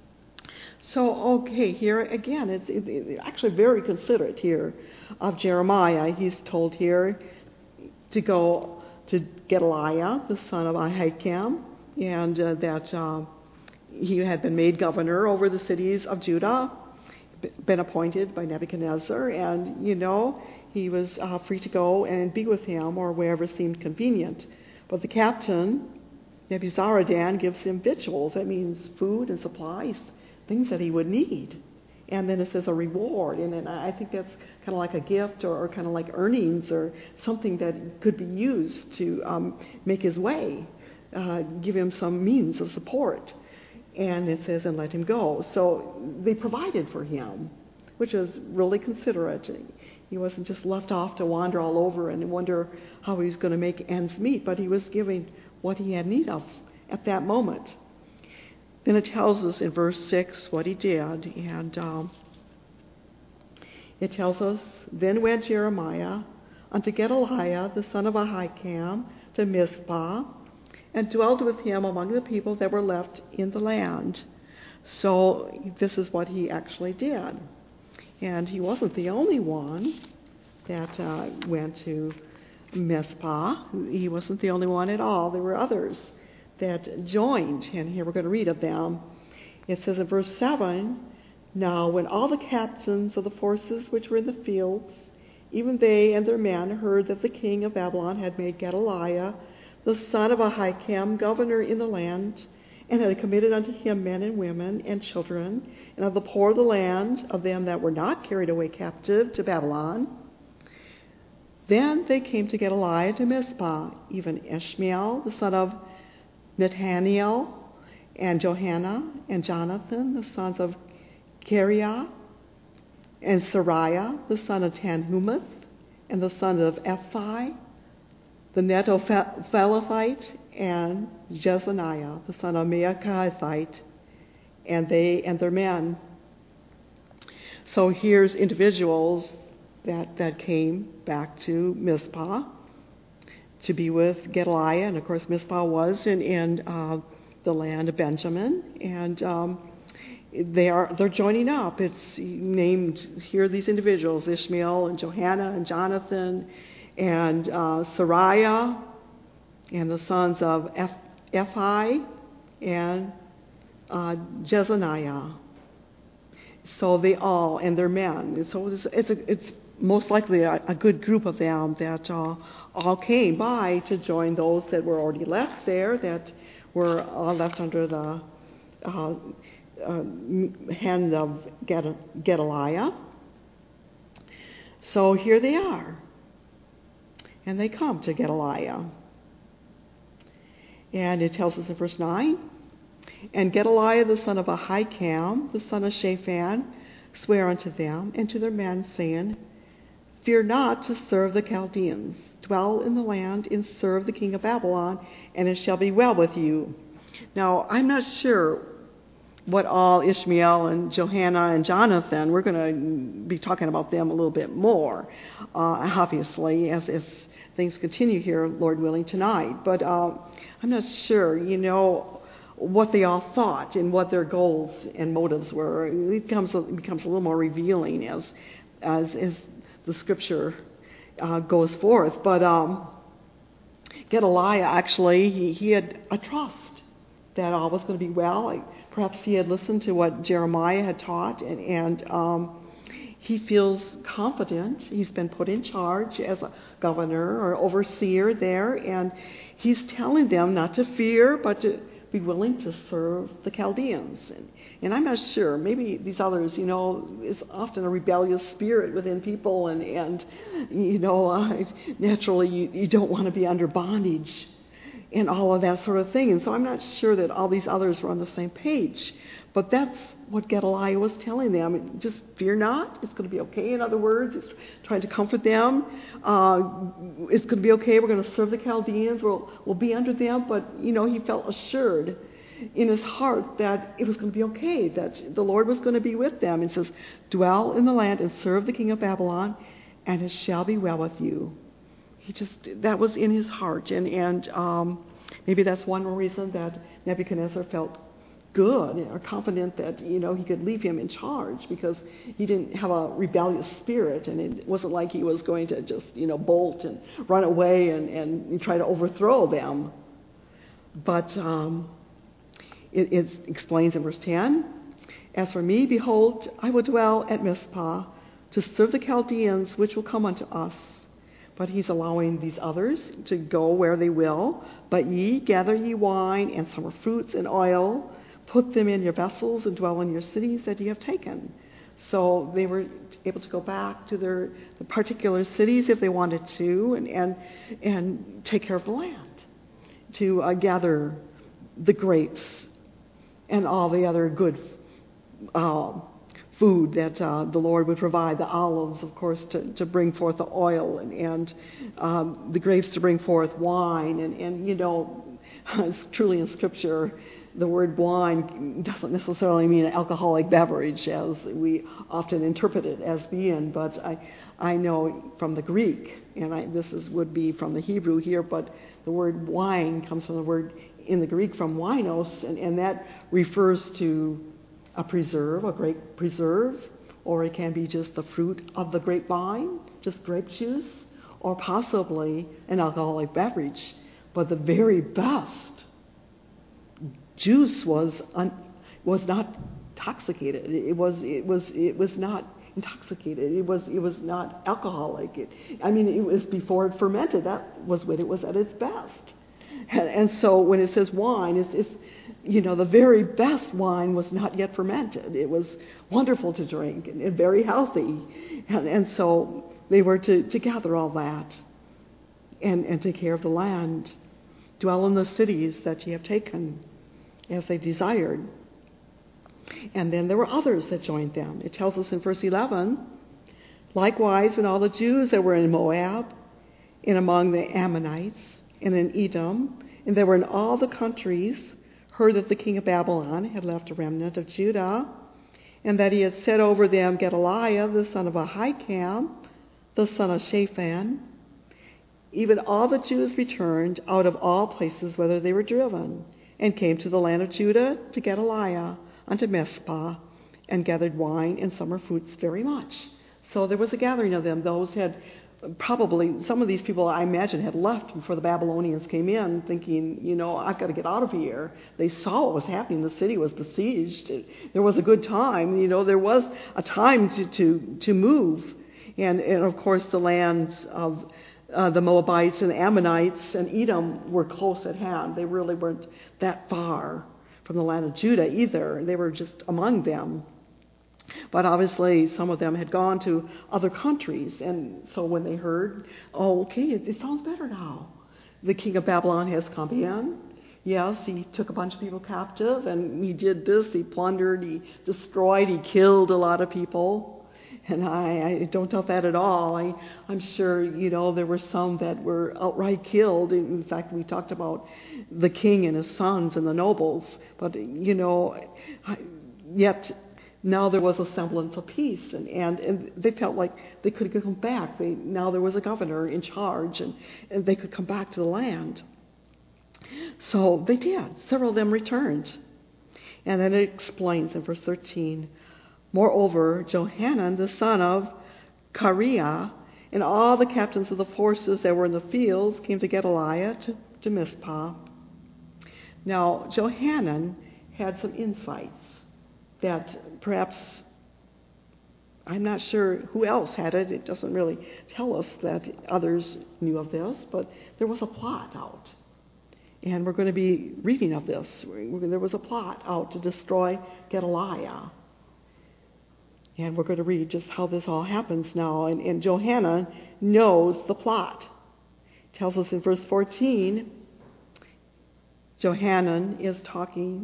So, okay, here again, it's, it's actually very considerate here of Jeremiah. He's told here to go to Gedaliah, the son of Ahikam, and uh, that uh, he had been made governor over the cities of Judah, been appointed by Nebuchadnezzar, and, you know, he was uh, free to go and be with him or wherever seemed convenient. But the captain, Nebuzaradan, gives him victuals. That means food and supplies, things that he would need. And then it says a reward. And, and I think that's kind of like a gift or, or kind of like earnings or something that could be used to um, make his way, uh, give him some means of support. And it says, and let him go. So they provided for him, which is really considerate. He wasn't just left off to wander all over and wonder how he was going to make ends meet, but he was giving what he had need of at that moment. Then it tells us in verse six what he did. And um, it tells us, then went Jeremiah unto Gedaliah, the son of Ahikam, to Mizpah, and dwelled with him among the people that were left in the land. So this is what he actually did. And he wasn't the only one that uh, went to Mizpah. He wasn't the only one at all. There were others that joined, and here we're going to read of them. It says in verse seven, "Now when all the captains of the forces which were in the fields, even they and their men, heard that the king of Babylon had made Gedaliah, the son of Ahikam, governor in the land, and had committed unto him men and women and children, and of the poor of the land, of them that were not carried away captive to Babylon, then they came to Gedaliah to Mizpah, even Ishmael, the son of Nethaneel, and Johanna, and Jonathan, the sons of Kareah, and Sariah, the son of Tanhumeth, and the son of Ephi, the Netophathite, and Jezaniah, the son of Maachathite, and they and their men." So here's individuals that, that came back to Mizpah to be with Gedaliah, and of course Mizpah was in, in uh, the land of Benjamin, and um, they are they're joining up. It's named here these individuals: Ishmael and Johanna and Jonathan and uh, Sariah and the sons of Ephi and uh, Jezaniah. So they all and their men. So it's it's, a, it's most likely a, a good group of them that uh, all came by to join those that were already left there, that were uh, left under the uh, uh, hand of Gedaliah. So here they are. And they come to Gedaliah. And it tells us in verse nine, "And Gedaliah the son of Ahikam, the son of Shaphan, sware unto them and to their men, saying, Fear not to serve the Chaldeans. Dwell in the land and serve the king of Babylon, and it shall be well with you." Now, I'm not sure what all Ishmael and Johanna and Jonathan, we're going to be talking about them a little bit more, uh, obviously, as, as things continue here, Lord willing, tonight. But uh, I'm not sure, you know, what they all thought and what their goals and motives were. It becomes, it becomes a little more revealing as, as, as the scripture uh, goes forth. But um, Gedaliah, actually, he, he had a trust that all was going to be well. Like, perhaps he had listened to what Jeremiah had taught, and, and um, he feels confident. He's been put in charge as a governor or overseer there, and he's telling them not to fear, but to be willing to serve the Chaldeans. And, and I'm not sure, maybe these others, you know, is often a rebellious spirit within people, and, and you know, uh, naturally you, you don't want to be under bondage and all of that sort of thing. And so I'm not sure that all these others were on the same page. But that's what Gedaliah was telling them. Just fear not. It's going to be okay. In other words, he's trying to comfort them. Uh, it's going to be okay. We're going to serve the Chaldeans. We'll, we'll be under them. But, you know, he felt assured in his heart that it was going to be okay, that the Lord was going to be with them. It says, dwell in the land and serve the king of Babylon, and it shall be well with you. He just, that was in his heart. And, and um, maybe that's one reason that Nebuchadnezzar felt good or confident that, you know, he could leave him in charge, because he didn't have a rebellious spirit, and it wasn't like he was going to just, you know, bolt and run away and, and try to overthrow them. But um, it, it explains in verse ten, As for me, behold, I will dwell at Mizpah to serve the Chaldeans which will come unto us. But he's allowing these others to go where they will. But ye, gather ye wine and summer fruits and oil, put them in your vessels, and dwell in your cities that ye have taken. So they were able to go back to their particular cities if they wanted to, and and, and take care of the land, to uh, gather the grapes and all the other good uh, food that uh, the Lord would provide, the olives, of course, to, to bring forth the oil, and, and um, the grapes to bring forth wine. And, and you know, it's truly in Scripture, the word wine doesn't necessarily mean an alcoholic beverage as we often interpret it as being, but I, I know from the Greek, and I, this is, would be from the Hebrew here, but the word wine comes from the word in the Greek from winos, and, and that refers to a preserve, a grape preserve, or it can be just the fruit of the grapevine, just grape juice, or possibly an alcoholic beverage. But the very best juice was un, was not intoxicated. It was it was it was not intoxicated. It was it was not alcoholic. It, I mean, it was before it fermented. That was when it was at its best. And, and so when it says wine, it's, it's you know the very best wine was not yet fermented. It was wonderful to drink and, and very healthy. And, and so they were to, to gather all that and, and take care of the land, dwell in the cities that ye have taken as they desired. And then there were others that joined them. It tells us in verse eleven, likewise, when all the Jews that were in Moab, and among the Ammonites, and in Edom, and they were in all the countries, heard that the king of Babylon had left a remnant of Judah, and that he had set over them Gedaliah, the son of Ahikam, the son of Shaphan. Even all the Jews returned out of all places whither they were driven, and came to the land of Judah to Gedaliah, unto Mizpah, and gathered wine and summer fruits very much. So there was a gathering of them. Those had probably, some of these people I imagine had left before the Babylonians came in, thinking, you know, I've got to get out of here. They saw what was happening. The city was besieged. There was a good time. You know, there was a time to, to, to move. And, and of course the lands of uh, the Moabites and the Ammonites and Edom were close at hand. They really weren't that far from the land of Judah either. They were just among them. But obviously some of them had gone to other countries, and so when they heard, oh, okay, it, it sounds better now. The king of Babylon has come in. Yes, he took a bunch of people captive, and he did this. He plundered, he destroyed, he killed a lot of people. And I, I don't doubt that at all. I, I'm sure, you know, there were some that were outright killed. In fact, we talked about the king and his sons and the nobles. But, you know, I, yet now there was a semblance of peace. And, and, and they felt like they could come back. They, now there was a governor in charge, and, and they could come back to the land. So they did. Several of them returned. And then it explains in verse thirteen, moreover, Johanan, the son of Kareah, and all the captains of the forces that were in the fields came to Gedaliah to, to Mizpah. Now, Johanan had some insights that perhaps, I'm not sure who else had it. It doesn't really tell us that others knew of this, but there was a plot out. And we're going to be reading of this. There was a plot out to destroy Gedaliah. And we're going to read just how this all happens now. And, and Johanan knows the plot. It tells us in verse fourteen, Johanan is talking,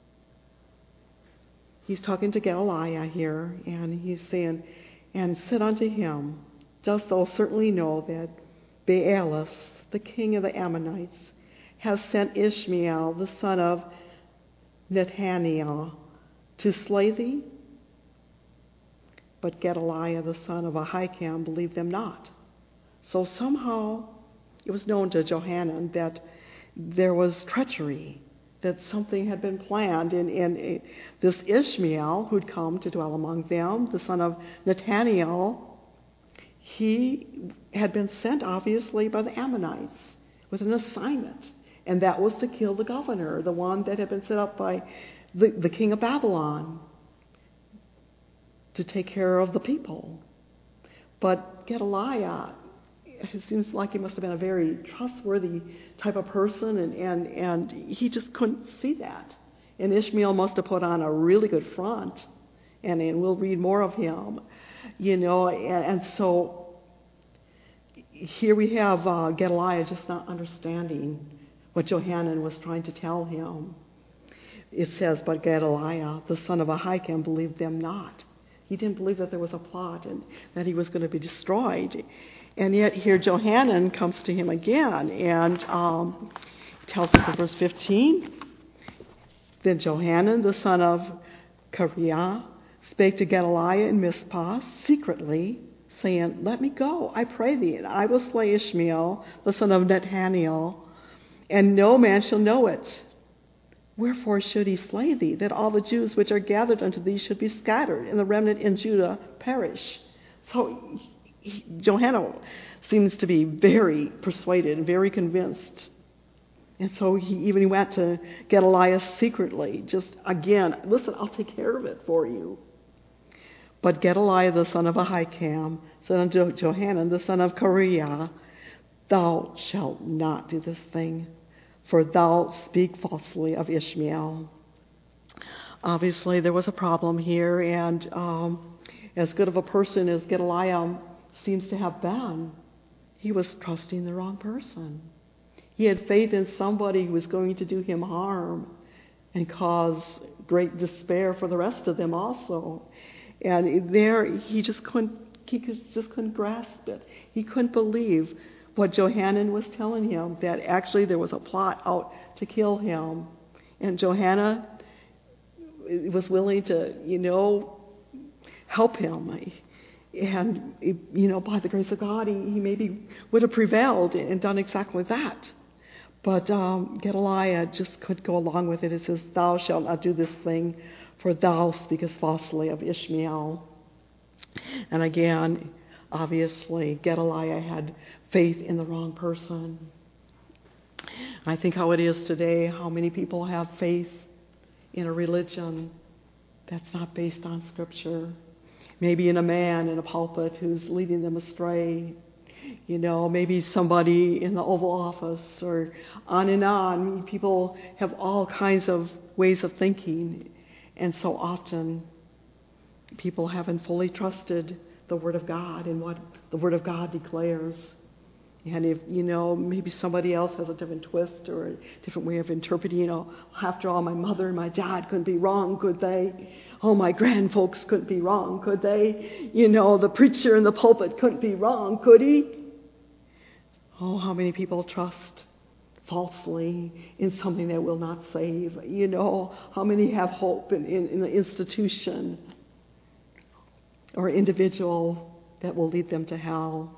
he's talking to Gedaliah here, and he's saying, and said unto him, dost thou certainly know that Baalis, the king of the Ammonites, has sent Ishmael, the son of Nethaniel, to slay thee? But Gedaliah, the son of Ahikam, believed them not. So somehow it was known to Johanan that there was treachery, that something had been planned. And, and this Ishmael, who'd come to dwell among them, the son of Nathaniel, he had been sent, obviously, by the Ammonites with an assignment. And that was to kill the governor, the one that had been set up by the, the king of Babylon, to take care of the people. But Gedaliah, it seems like he must have been a very trustworthy type of person, and, and, and he just couldn't see that. And Ishmael must have put on a really good front, and, and we'll read more of him, you know, and, and so here we have uh, Gedaliah just not understanding what Johanan was trying to tell him. It says, but Gedaliah, the son of Ahikam, believed them not. He didn't believe that there was a plot and that he was going to be destroyed. And yet here Johanan comes to him again, and um, tells us in verse fifteen, then Johanan, the son of Kareah, spake to Gedaliah in Mizpah secretly, saying, let me go, I pray thee, and I will slay Ishmael, the son of Nethaniel, and no man shall know it, Wherefore should he slay thee, that all the Jews which are gathered unto thee should be scattered, and the remnant in Judah perish? So he, Johanan seems to be very persuaded, very convinced. And so he even went to Gedaliah secretly, just again, listen, I'll take care of it for you. But Gedaliah the son of Ahikam said unto Johanan the son of Kareah, thou shalt not do this thing, for thou speak falsely of Ishmael. Obviously, there was a problem here, and um, as good of a person as Gedaliah seems to have been, he was trusting the wrong person. He had faith in somebody who was going to do him harm and cause great despair for the rest of them also. And there, he just couldn't, he just couldn't grasp it. He couldn't believe what Johanan was telling him, that actually there was a plot out to kill him. And Johanan was willing to, you know, help him. And, you know, by the grace of God, he, he maybe would have prevailed and done exactly that. But um, Gedaliah just couldn't go along with it. It says, thou shalt not do this thing, for thou speakest falsely of Ishmael. And again, obviously, Gedaliah had faith in the wrong person. I think how it is today, how many people have faith in a religion that's not based on Scripture. Maybe in a man in a pulpit who's leading them astray. You know, maybe somebody in the Oval Office, or on and on. People have all kinds of ways of thinking. And so often, people haven't fully trusted the Word of God and what the Word of God declares. And if, you know, maybe somebody else has a different twist or a different way of interpreting, you know, after all, my mother and my dad couldn't be wrong, could they? Oh, my grandfolks couldn't be wrong, could they? You know, the preacher in the pulpit couldn't be wrong, could he? Oh, how many people trust falsely in something that will not save? You know, how many have hope in, in, in an institution or individual that will lead them to hell?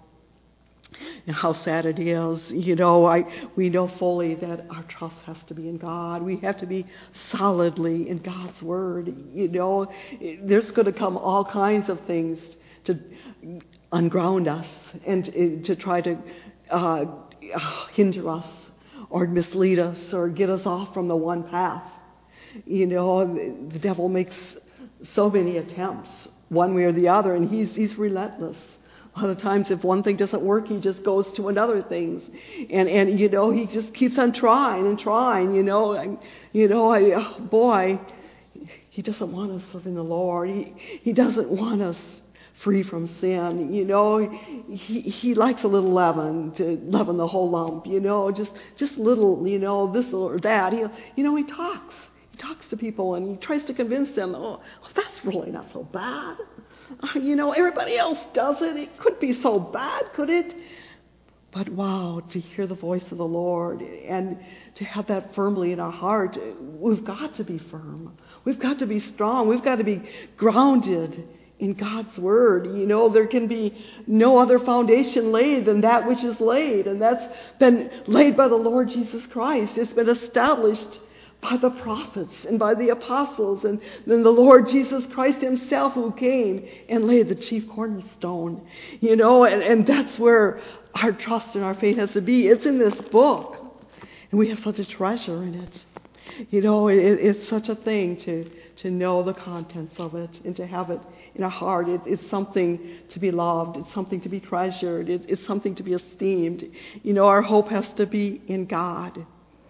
And how sad it is. You know, I we know fully that our trust has to be in God. We have to be solidly in God's Word. You know, there's going to come all kinds of things to unground us and to try to uh, hinder us or mislead us or get us off from the one path. You know, the devil makes so many attempts one way or the other, and he's he's relentless. A lot of times if one thing doesn't work, he just goes to another things. And, and you know, he just keeps on trying and trying, you know. I, you know, I, oh boy, he doesn't want us serving the Lord. He, he doesn't want us free from sin. You know, he, he likes a little leaven to leaven the whole lump, you know, just, just little, you know, this or that. He, you know, he talks. He talks to people and he tries to convince them, oh, that's really not so bad. You know, everybody else does it. It couldn't be so bad, could it? But wow, to hear the voice of the Lord and to have that firmly in our heart, we've got to be firm. We've got to be strong. We've got to be grounded in God's Word. You know, there can be no other foundation laid than that which is laid, and that's been laid by the Lord Jesus Christ. It's been established by the prophets and by the apostles, and then the Lord Jesus Christ himself who came and laid the chief cornerstone. You know, and, and that's where our trust and our faith has to be. It's in this book, and we have such a treasure in it. You know, it, it's such a thing to, to know the contents of it and to have it in our heart. It, it's something to be loved. It's something to be treasured. It, it's something to be esteemed. You know, our hope has to be in God.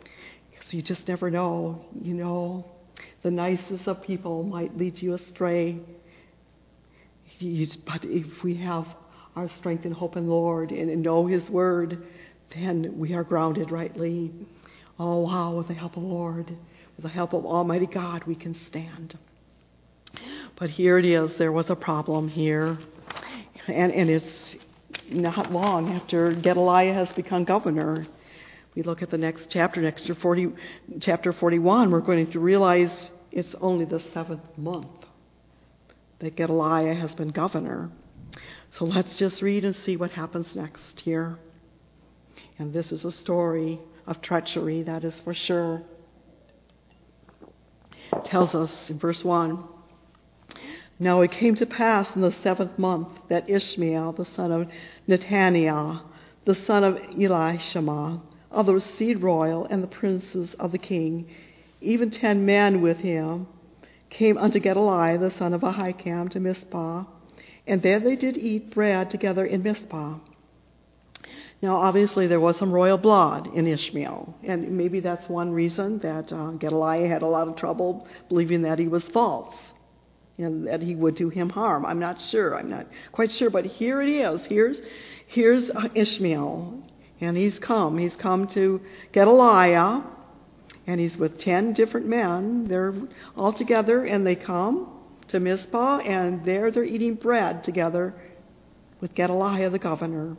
So you just never know, you know. The nicest of people might lead you astray. You, but if we have our strength and hope in the Lord and, and know His Word, then we are grounded rightly. Oh, wow, with the help of the Lord, with the help of Almighty God, we can stand. But here it is. There was a problem here. And, and it's not long after Gedaliah has become governor. We look at the next chapter, next to forty, chapter forty-one, we're going to realize it's only the seventh month that Gedaliah has been governor. So let's just read and see what happens next here. And this is a story of treachery, that is for sure. tells us in verse one, "Now it came to pass in the seventh month that Ishmael, the son of Nethaniah, the son of Elishama, of the seed royal, and the princes of the king, even ten men with him, came unto Gedaliah, the son of Ahikam, to Mizpah, and there they did eat bread together in Mizpah." Now, obviously, there was some royal blood in Ishmael, and maybe that's one reason that uh, Gedaliah had a lot of trouble believing that he was false and that he would do him harm. I'm not sure. I'm not quite sure, but here it is. Here's, here's uh, Ishmael, and he's come. He's come to Gedaliah, and he's with ten different men. They're all together, and they come to Mizpah, and there they're eating bread together with Gedaliah the governor.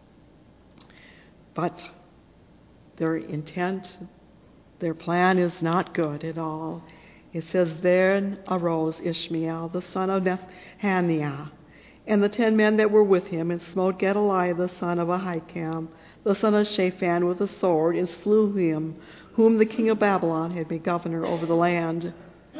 But their intent, their plan is not good at all. It says, "Then arose Ishmael, the son of Nethaniah, and the ten men that were with him, and smote Gedaliah, the son of Ahikam, the son of Shaphan, with a sword, and slew him, whom the king of Babylon had made governor over the land."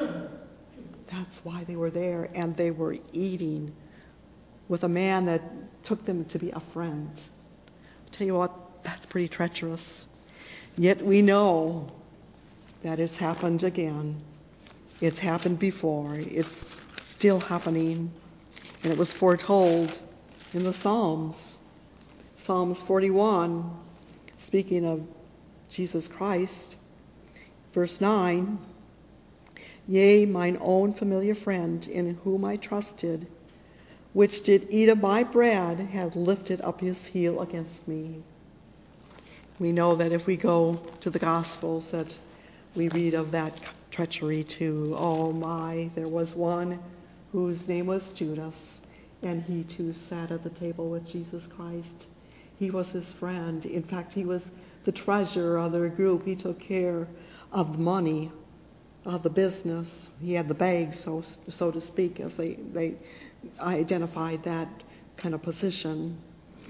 That's why they were there, and they were eating with a man that took them to be a friend. I'll tell you what, that's pretty treacherous. Yet we know that it's happened again. It's happened before. It's still happening. And it was foretold in the Psalms. Psalms forty-one, speaking of Jesus Christ, verse nine, "Yea, mine own familiar friend, in whom I trusted, which did eat of my bread, hath lifted up his heel against me." We know that if we go to the Gospels that we read of that treachery too. Oh my, there was one whose name was Judas, and he too sat at the table with Jesus Christ. He was his friend. In fact, he was the treasurer of their group. He took care of the money, of the business. He had the bag, so so to speak, as they, they identified that kind of position.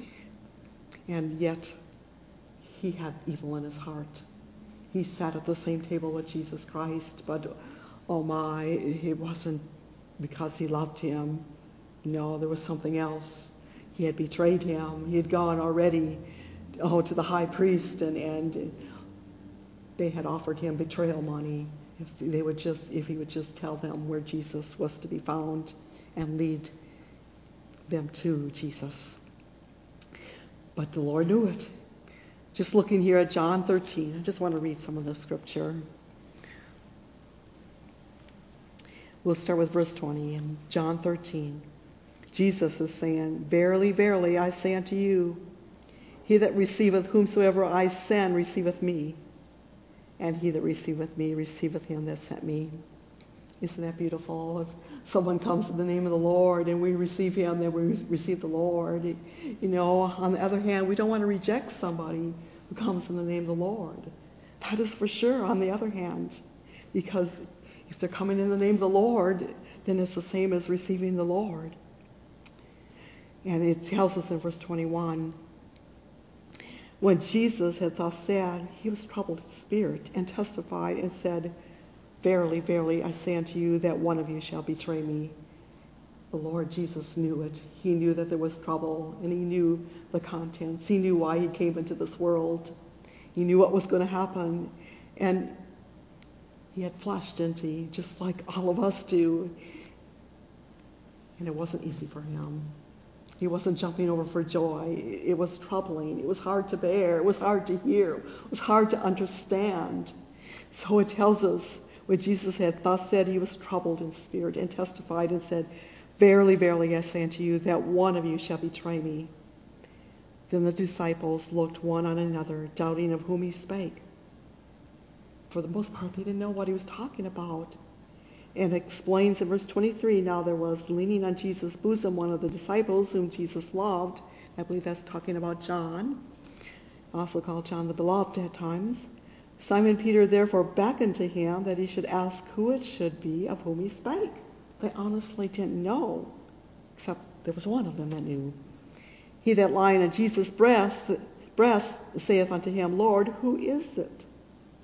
And yet, he had evil in his heart. He sat at the same table with Jesus Christ, but oh my, it wasn't because he loved him. No, there was something else. He had betrayed him. He had gone already oh, to the high priest, and, and they had offered him betrayal money if they would just, if he would just tell them where Jesus was to be found and lead them to Jesus. But the Lord knew it. Just looking here at John thirteen, I just want to read some of the scripture. We'll start with verse twenty in John thirteen. Jesus is saying, "Verily, verily, I say unto you, he that receiveth whomsoever I send receiveth me, and he that receiveth me receiveth him that sent me." Isn't that beautiful? If someone comes in the name of the Lord and we receive him, then we receive the Lord. You know, on the other hand, we don't want to reject somebody who comes in the name of the Lord. That is for sure, on the other hand, because if they're coming in the name of the Lord, then it's the same as receiving the Lord. And it tells us in verse twenty-one, when Jesus had thus said, he was troubled in spirit, and testified and said, "Verily, verily, I say unto you that one of you shall betray me." The Lord Jesus knew it. He knew that there was trouble, and he knew the contents. He knew why he came into this world. He knew what was going to happen. And he had flesh, didn't he? Just like all of us do. And it wasn't easy for him. He wasn't jumping over for joy. It was troubling. It was hard to bear. It was hard to hear. It was hard to understand. So it tells us, when Jesus had thus said, he was troubled in spirit, and testified and said, "Verily, verily, I say unto you, that one of you shall betray me." Then the disciples looked one on another, doubting of whom he spake. For the most part, they didn't know what he was talking about. And it explains in verse twenty-three, now there was leaning on Jesus' bosom one of the disciples whom Jesus loved. I believe that's talking about John, also called John the Beloved at times. Simon Peter therefore beckoned to him that he should ask who it should be of whom he spake. They honestly didn't know, except there was one of them that knew. He that lying on Jesus' breast, breast saith unto him, "Lord, who is it?"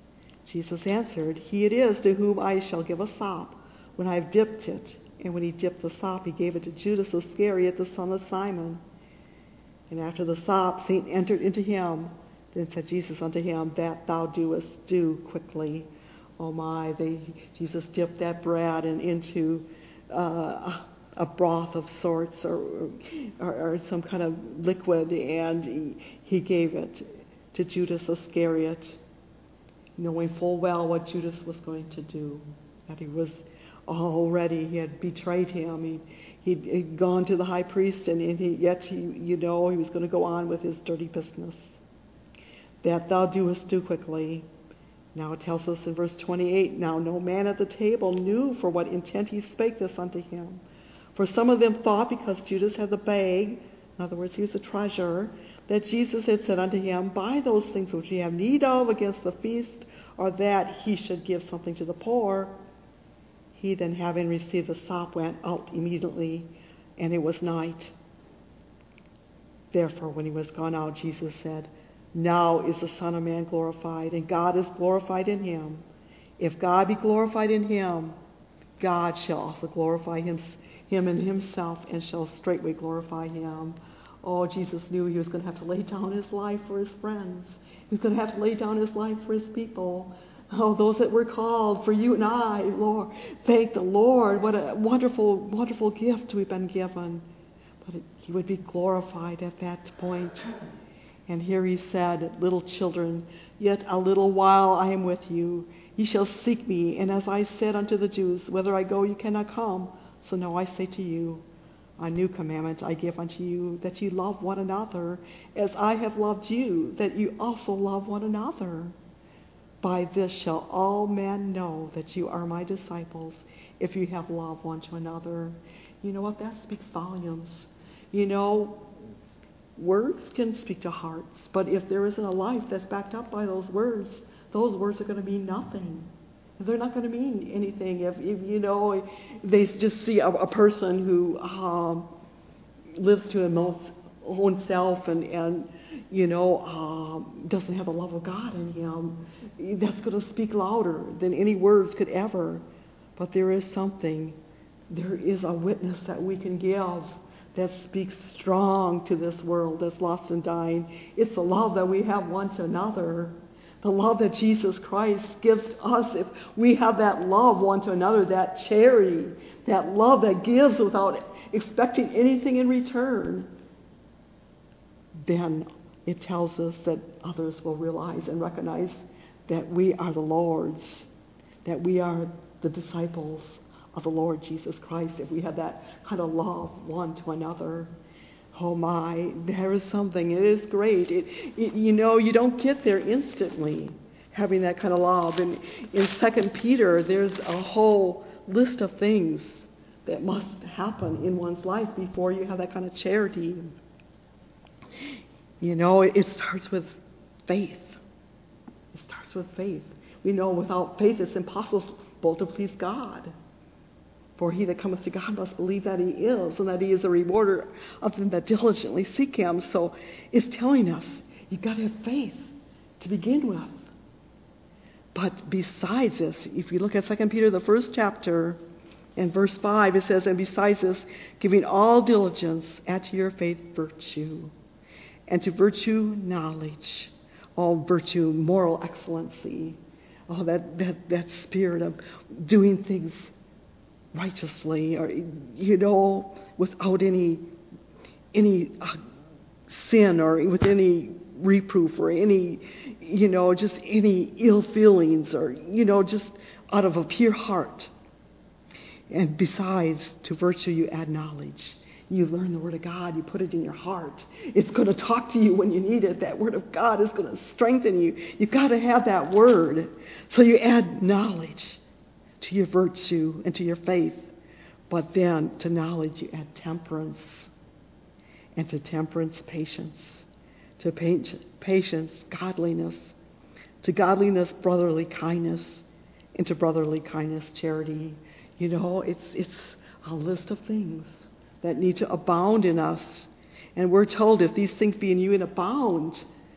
Jesus answered, He it is to whom I shall give a sop when I have dipped it. And when he dipped the sop, he gave it to Judas Iscariot, the son of Simon. And after the sop, Satan entered into him. Then said Jesus unto him, That thou doest, do quickly. Oh my, they, Jesus dipped that bread and into uh, a broth of sorts or, or, or some kind of liquid, and he, he gave it to Judas Iscariot, knowing full well what Judas was going to do, that he was already, he had betrayed him. He, he'd, he'd gone to the high priest, and, and he, yet, he, you know, he was going to go on with his dirty business. That thou doest, do quickly. Now it tells us in verse twenty-eight, Now no man at the table knew for what intent he spake this unto him. For some of them thought, because Judas had the bag, in other words, he was the treasurer, that Jesus had said unto him, Buy those things which ye have need of against the feast, or that he should give something to the poor. He then, having received the sop, went out immediately, and it was night. Therefore, when he was gone out, Jesus said, Now is the Son of Man glorified, and God is glorified in him. If God be glorified in him, God shall also glorify him, him in himself, and shall straightway glorify him. Oh, Jesus knew he was going to have to lay down his life for his friends. He was going to have to lay down his life for his people. Oh, those that were called, for you and I, Lord. Thank the Lord. What a wonderful, wonderful gift we've been given. But it, he would be glorified at that point. And here he said, Little children, yet a little while I am with you. Ye shall seek me. And as I said unto the Jews, Whither I go, you cannot come. So now I say to you, a new commandment I give unto you, that ye love one another, as I have loved you, that you also love one another. By this shall all men know that you are my disciples, if you have love one to another. You know what? That speaks volumes. You know, words can speak to hearts, but if there isn't a life that's backed up by those words, those words are going to mean nothing. They're not going to mean anything if, if you know, they just see a, a person who um, lives to his own self and, and you know, um, doesn't have the love of God in him. That's going to speak louder than any words could ever. But there is something, there is a witness that we can give that speaks strong to this world that's lost and dying. It's the love that we have one to another. The love that Jesus Christ gives us. If we have that love one to another, that charity, that love that gives without expecting anything in return, then it tells us that others will realize and recognize that we are the Lord's, that we are the disciples of the Lord Jesus Christ, if we have that kind of love one to another. Oh my, there is something. It is great. It, it, you know, you don't get there instantly, having that kind of love. And in Second Peter, there's a whole list of things that must happen in one's life before you have that kind of charity. You know, it, it starts with faith. It starts with faith. We know without faith it's impossible to please God. For he that cometh to God must believe that he is, and that he is a rewarder of them that diligently seek him. So it's telling us, you've got to have faith to begin with. But besides this, if you look at Second Peter, the first chapter, and verse five, it says, And besides this, giving all diligence, add to your faith virtue, and to virtue knowledge, all virtue, moral excellency, oh, that, that, that spirit of doing things righteously, or, you know, without any any uh, sin, or with any reproof, or any, you know, just any ill feelings, or, you know, just out of a pure heart. And besides, to virtue you add knowledge. You learn the Word of God. You put it in your heart. It's going to talk to you when you need it. That Word of God is going to strengthen you. You've got to have that Word. So you add knowledge to your virtue and to your faith. But then to knowledge you add temperance. And to temperance, patience. To patience, godliness. To godliness, brotherly kindness. And to brotherly kindness, charity. You know, it's it's a list of things that need to abound in us. And we're told, if these things be in you and abound,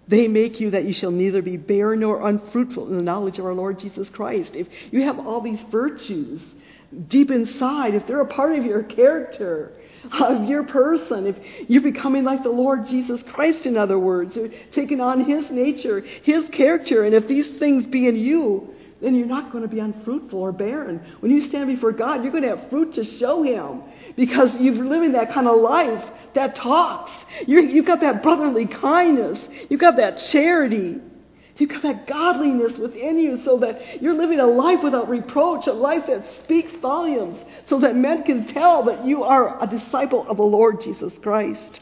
they make you that you shall neither be barren nor unfruitful in the knowledge of our Lord Jesus Christ. If you have all these virtues deep inside, if they're a part of your character, of your person, if you're becoming like the Lord Jesus Christ, in other words, or taking on His nature, His character, and if these things be in you, then you're not going to be unfruitful or barren. When you stand before God, you're going to have fruit to show Him because you're living that kind of life that talks. You're, you've got that brotherly kindness. You've got that charity. You've got that godliness within you so that you're living a life without reproach, a life that speaks volumes so that men can tell that you are a disciple of the Lord Jesus Christ.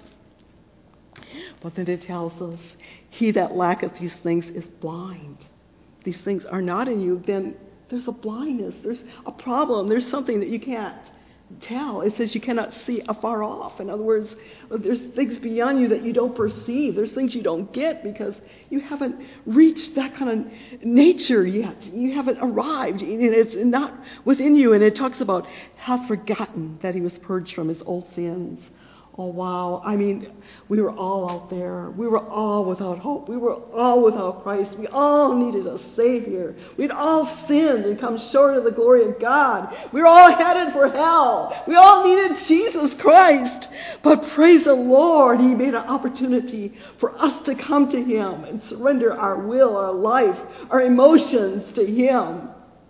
But then it tells us, he that lacketh these things is blind. These things are not in you, then there's a blindness. There's a problem. There's something that you can't tell. It says you cannot see afar off. In other words, there's things beyond you that you don't perceive. There's things you don't get because you haven't reached that kind of nature yet. You haven't arrived. And it's not within you. And it talks about hath forgotten that he was purged from his old sins. Oh, wow. I mean, we were all out there. We were all without hope. We were all without Christ. We all needed a Savior. We'd all sinned and come short of the glory of God. We were all headed for hell. We all needed Jesus Christ. But praise the Lord, He made an opportunity for us to come to Him and surrender our will, our life, our emotions to Him.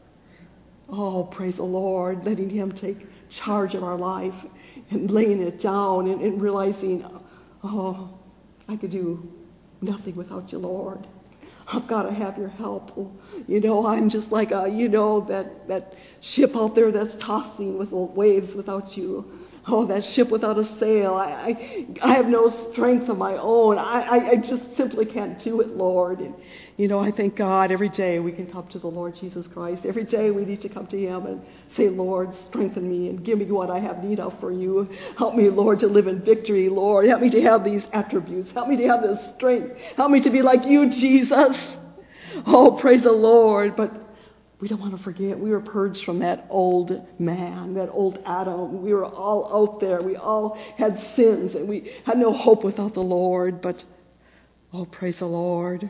Oh, praise the Lord, letting Him take charge of our life and laying it down and, and realizing, oh, I could do nothing without you, Lord. I've got to have your help. You know, I'm just like, a, you know, that, that ship out there that's tossing with the waves without you. Oh, that ship without a sail. I, I, I have no strength of my own. I, I, I just simply can't do it, Lord. And, you know, I thank God every day we can come to the Lord Jesus Christ. Every day we need to come to Him and say, Lord, strengthen me and give me what I have need of for you. Help me, Lord, to live in victory, Lord. Help me to have these attributes. Help me to have this strength. Help me to be like you, Jesus. Oh, praise the Lord. But we don't want to forget, we were purged from that old man, that old Adam. We were all out there. We all had sins, and we had no hope without the Lord. But, oh, praise the Lord.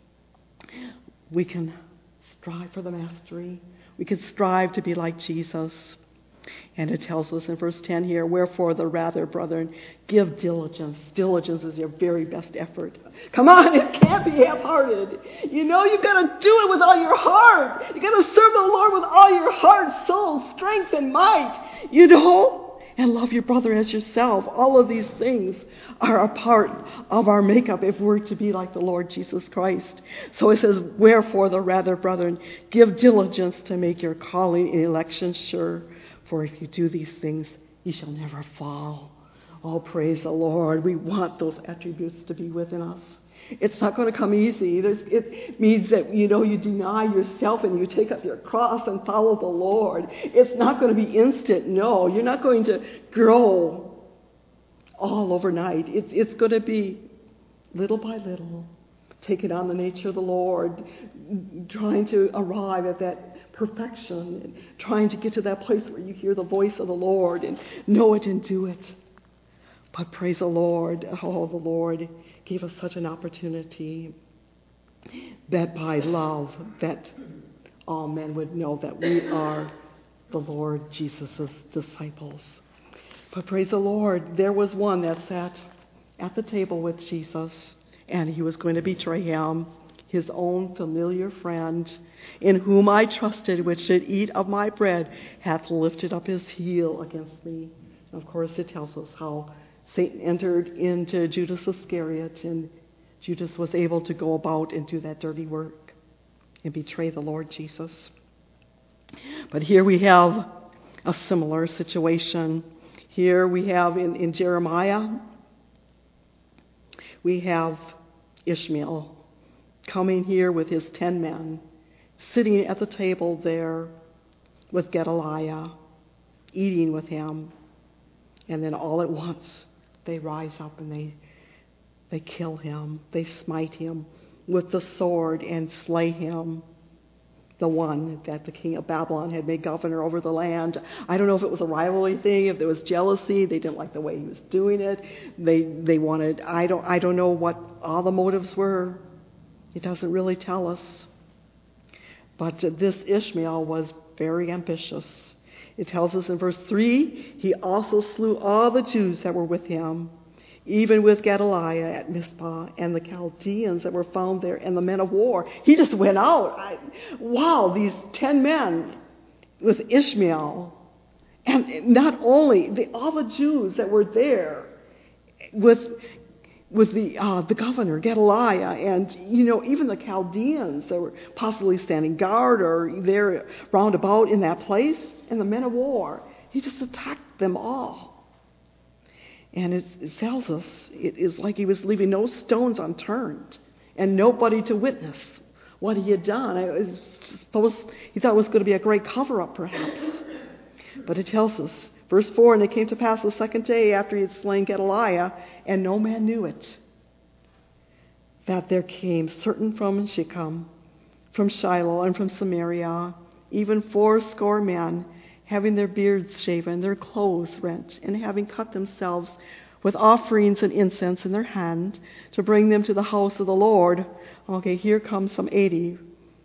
We can strive for the mastery. We can strive to be like Jesus. And it tells us in verse ten here, wherefore the rather, brethren, give diligence. Diligence is your very best effort. Come on, it can't be half-hearted. You know, you've got to do it with all your heart. You've got to serve the Lord with all your heart, soul, strength, and might. You know? And love your brother as yourself. All of these things are a part of our makeup if we're to be like the Lord Jesus Christ. So it says, wherefore the rather, brethren, give diligence to make your calling and election sure. For if you do these things, you shall never fall. Oh, praise the Lord. We want those attributes to be within us. It's not going to come easy. There's, it means that, you know, you deny yourself and you take up your cross and follow the Lord. It's not going to be instant. No, you're not going to grow all overnight. It's, it's going to be little by little, taking on the nature of the Lord, trying to arrive at that perfection, and trying to get to that place where you hear the voice of the Lord and know it and do it. But praise the Lord. Oh, the Lord gave us such an opportunity that by love that all men would know that we are the Lord Jesus' disciples. But praise the Lord, there was one that sat at the table with Jesus, and he was going to betray him, his own familiar friend, in whom I trusted, which should eat of my bread, hath lifted up his heel against me. And of course, it tells us how Satan entered into Judas Iscariot, and Judas was able to go about and do that dirty work and betray the Lord Jesus. But here we have a similar situation. Here we have in, in Jeremiah, we have Ishmael coming here with his ten men, sitting at the table there with Gedaliah, eating with him, and then all at once they rise up and they they kill him. They smite him with the sword and slay him. The the one that the king of Babylon had made governor over the land. I don't know if it was a rivalry thing, if there was jealousy, they didn't like the way he was doing it. They they wanted, I don't I don't know what all the motives were. It doesn't really tell us. But this Ishmael was very ambitious. It tells us in verse three, he also slew all the Jews that were with him, even with Gedaliah at Mizpah and the Chaldeans that were found there and the men of war. He just went out. I, wow, these ten men with Ishmael. And not only the, all the Jews that were there with with the uh, the governor, Gedaliah, and, you know, even the Chaldeans that were possibly standing guard or there round about in that place, and the men of war. He just attacked them all. And it, it tells us it is like he was leaving no stones unturned and nobody to witness what he had done. I was supposed, he thought it was going to be a great cover-up, perhaps. But it tells us, verse four, and it came to pass the second day after he had slain Gedaliah, and no man knew it, that there came certain from Shechem, from Shiloh, and from Samaria, even fourscore men, having their beards shaven, their clothes rent, and having cut themselves with offerings and incense in their hand, to bring them to the house of the Lord. Okay, here comes some eighty.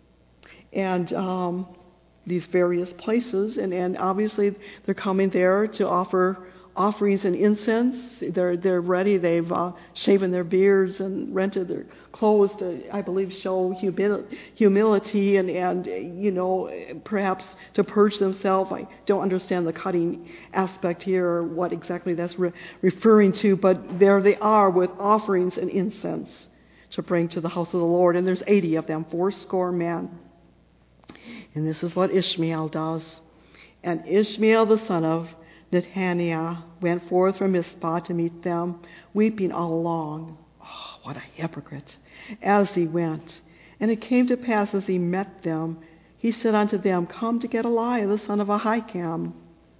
And um, these various places, and, and obviously they're coming there to offer offerings and incense. They're they're ready. They've uh, shaven their beards and rented their clothes to, I believe, show humil- humility and and you know, perhaps to purge themselves. I don't understand the cutting aspect here or what exactly that's re- referring to, but there they are with offerings and incense to bring to the house of the Lord. And there's eighty of them, fourscore men. And this is what Ishmael does. And Ishmael the son of Nethaniah went forth from Mizpah to meet them, weeping all along. Oh, what a hypocrite! As he went. And it came to pass as he met them, he said unto them, Come to Gedaliah the son of Ahikam.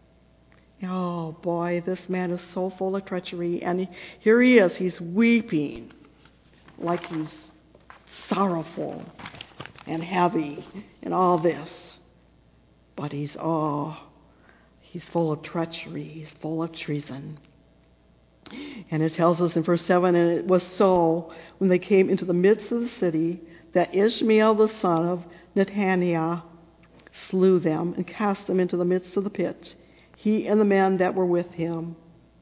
Oh boy, this man is so full of treachery. And he, here he is, he's weeping like he's sorrowful and heavy and all this. But he's, oh, he's full of treachery. He's full of treason. And it tells us in verse seven, and it was so when they came into the midst of the city that Ishmael the son of Nethaniah slew them and cast them into the midst of the pit, he and the men that were with him.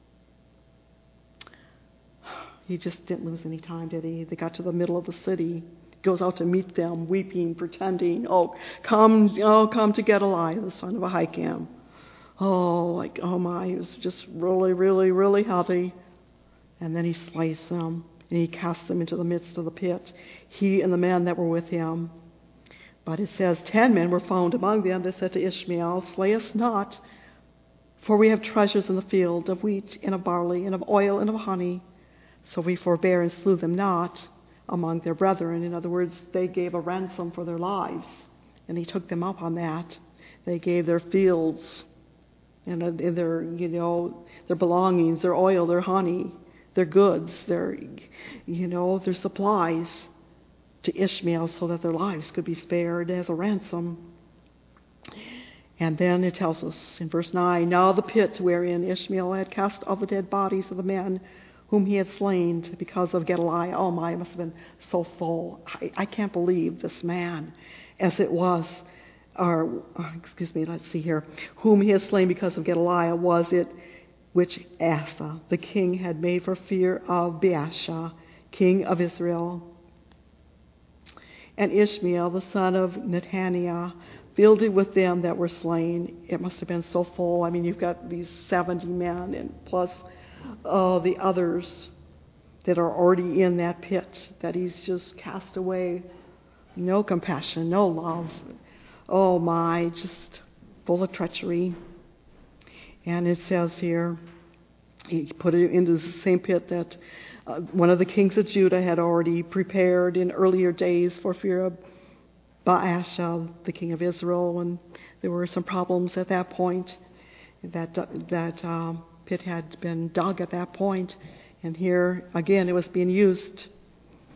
He just didn't lose any time, did he? They got to the middle of the city. Goes out to meet them, weeping, pretending, oh, come, oh, come to Gedaliah, the son of Ahikam. Oh, like, oh my, he was just really, really, really heavy. And then he slays them, and he casts them into the midst of the pit, he and the men that were with him. But it says, ten men were found among them that said to Ishmael, Slay us not, for we have treasures in the field of wheat and of barley and of oil and of honey. So we forbear and slew them not among their brethren. In other words, they gave a ransom for their lives, and he took them up on that. They gave their fields and their, you know, their belongings, their oil, their honey, their goods, their, you know, their supplies to Ishmael so that their lives could be spared as a ransom. And then it tells us in verse nine, Now the pit wherein Ishmael had cast all the dead bodies of the men whom he had slain because of Gedaliah. Oh my, it must have been so full. I, I can't believe this man, as it was, or, or excuse me, let's see here, whom he had slain because of Gedaliah, was it which Asa, the king, had made for fear of Baasha, king of Israel. And Ishmael, the son of Nethaniah, filled it with them that were slain. It must have been so full. I mean, you've got these seventy men, and plus uh, the others that are already in that pit that he's just cast away. No compassion, no love. Oh my, just full of treachery. And it says here, he put it into the same pit that uh, one of the kings of Judah had already prepared in earlier days for fear of Baasha, the king of Israel, and there were some problems at that point. That that um, pit had been dug at that point, and here again it was being used.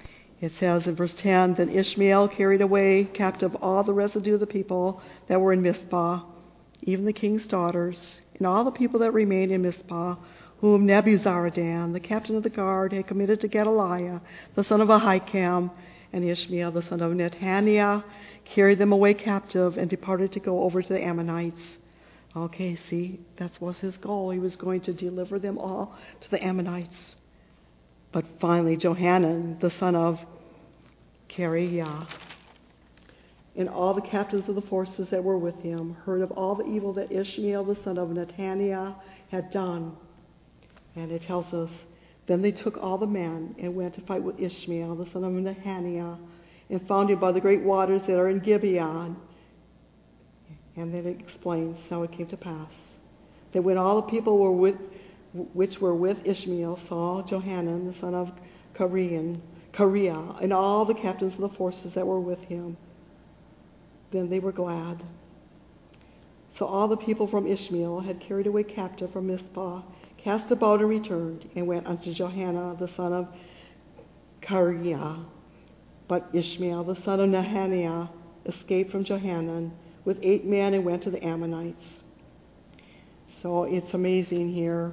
It says in verse ten, then Ishmael carried away captive all the residue of the people that were in Mizpah, even the king's daughters, and all the people that remained in Mizpah, whom Nebuzaradan, the captain of the guard, had committed to Gedaliah, the son of Ahikam, and Ishmael, the son of Nethaniah, carried them away captive and departed to go over to the Ammonites. Okay, see, that was his goal. He was going to deliver them all to the Ammonites. But finally, Johanan, the son of Kareah, and all the captains of the forces that were with him heard of all the evil that Ishmael, the son of Nethaniah, had done. And it tells us, then they took all the men and went to fight with Ishmael, the son of Nethaniah, and found him by the great waters that are in Gibeon. And then it explains how it came to pass that when all the people were with, which were with Ishmael saw Johanan, the son of Kareah, Kareah, and all the captains of the forces that were with him, then they were glad. So all the people from Ishmael had carried away captive from Mizpah, cast about and returned, and went unto Johanan, the son of Kareah. But Ishmael, the son of Nethaniah, escaped from Johanan with eight men and went to the Ammonites. So it's amazing here.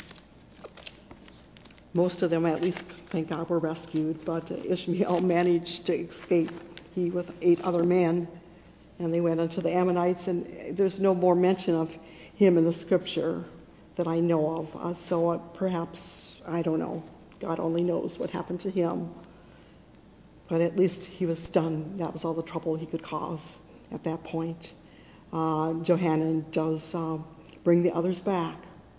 Most of them, at least, thank God, were rescued, but Ishmael managed to escape, he with eight other men, and they went unto the Ammonites, and there's no more mention of him in the scripture that I know of. Uh, so uh, perhaps, I don't know, God only knows what happened to him. But at least he was done. That was all the trouble he could cause at that point. Uh, Johanan does uh, bring the others back.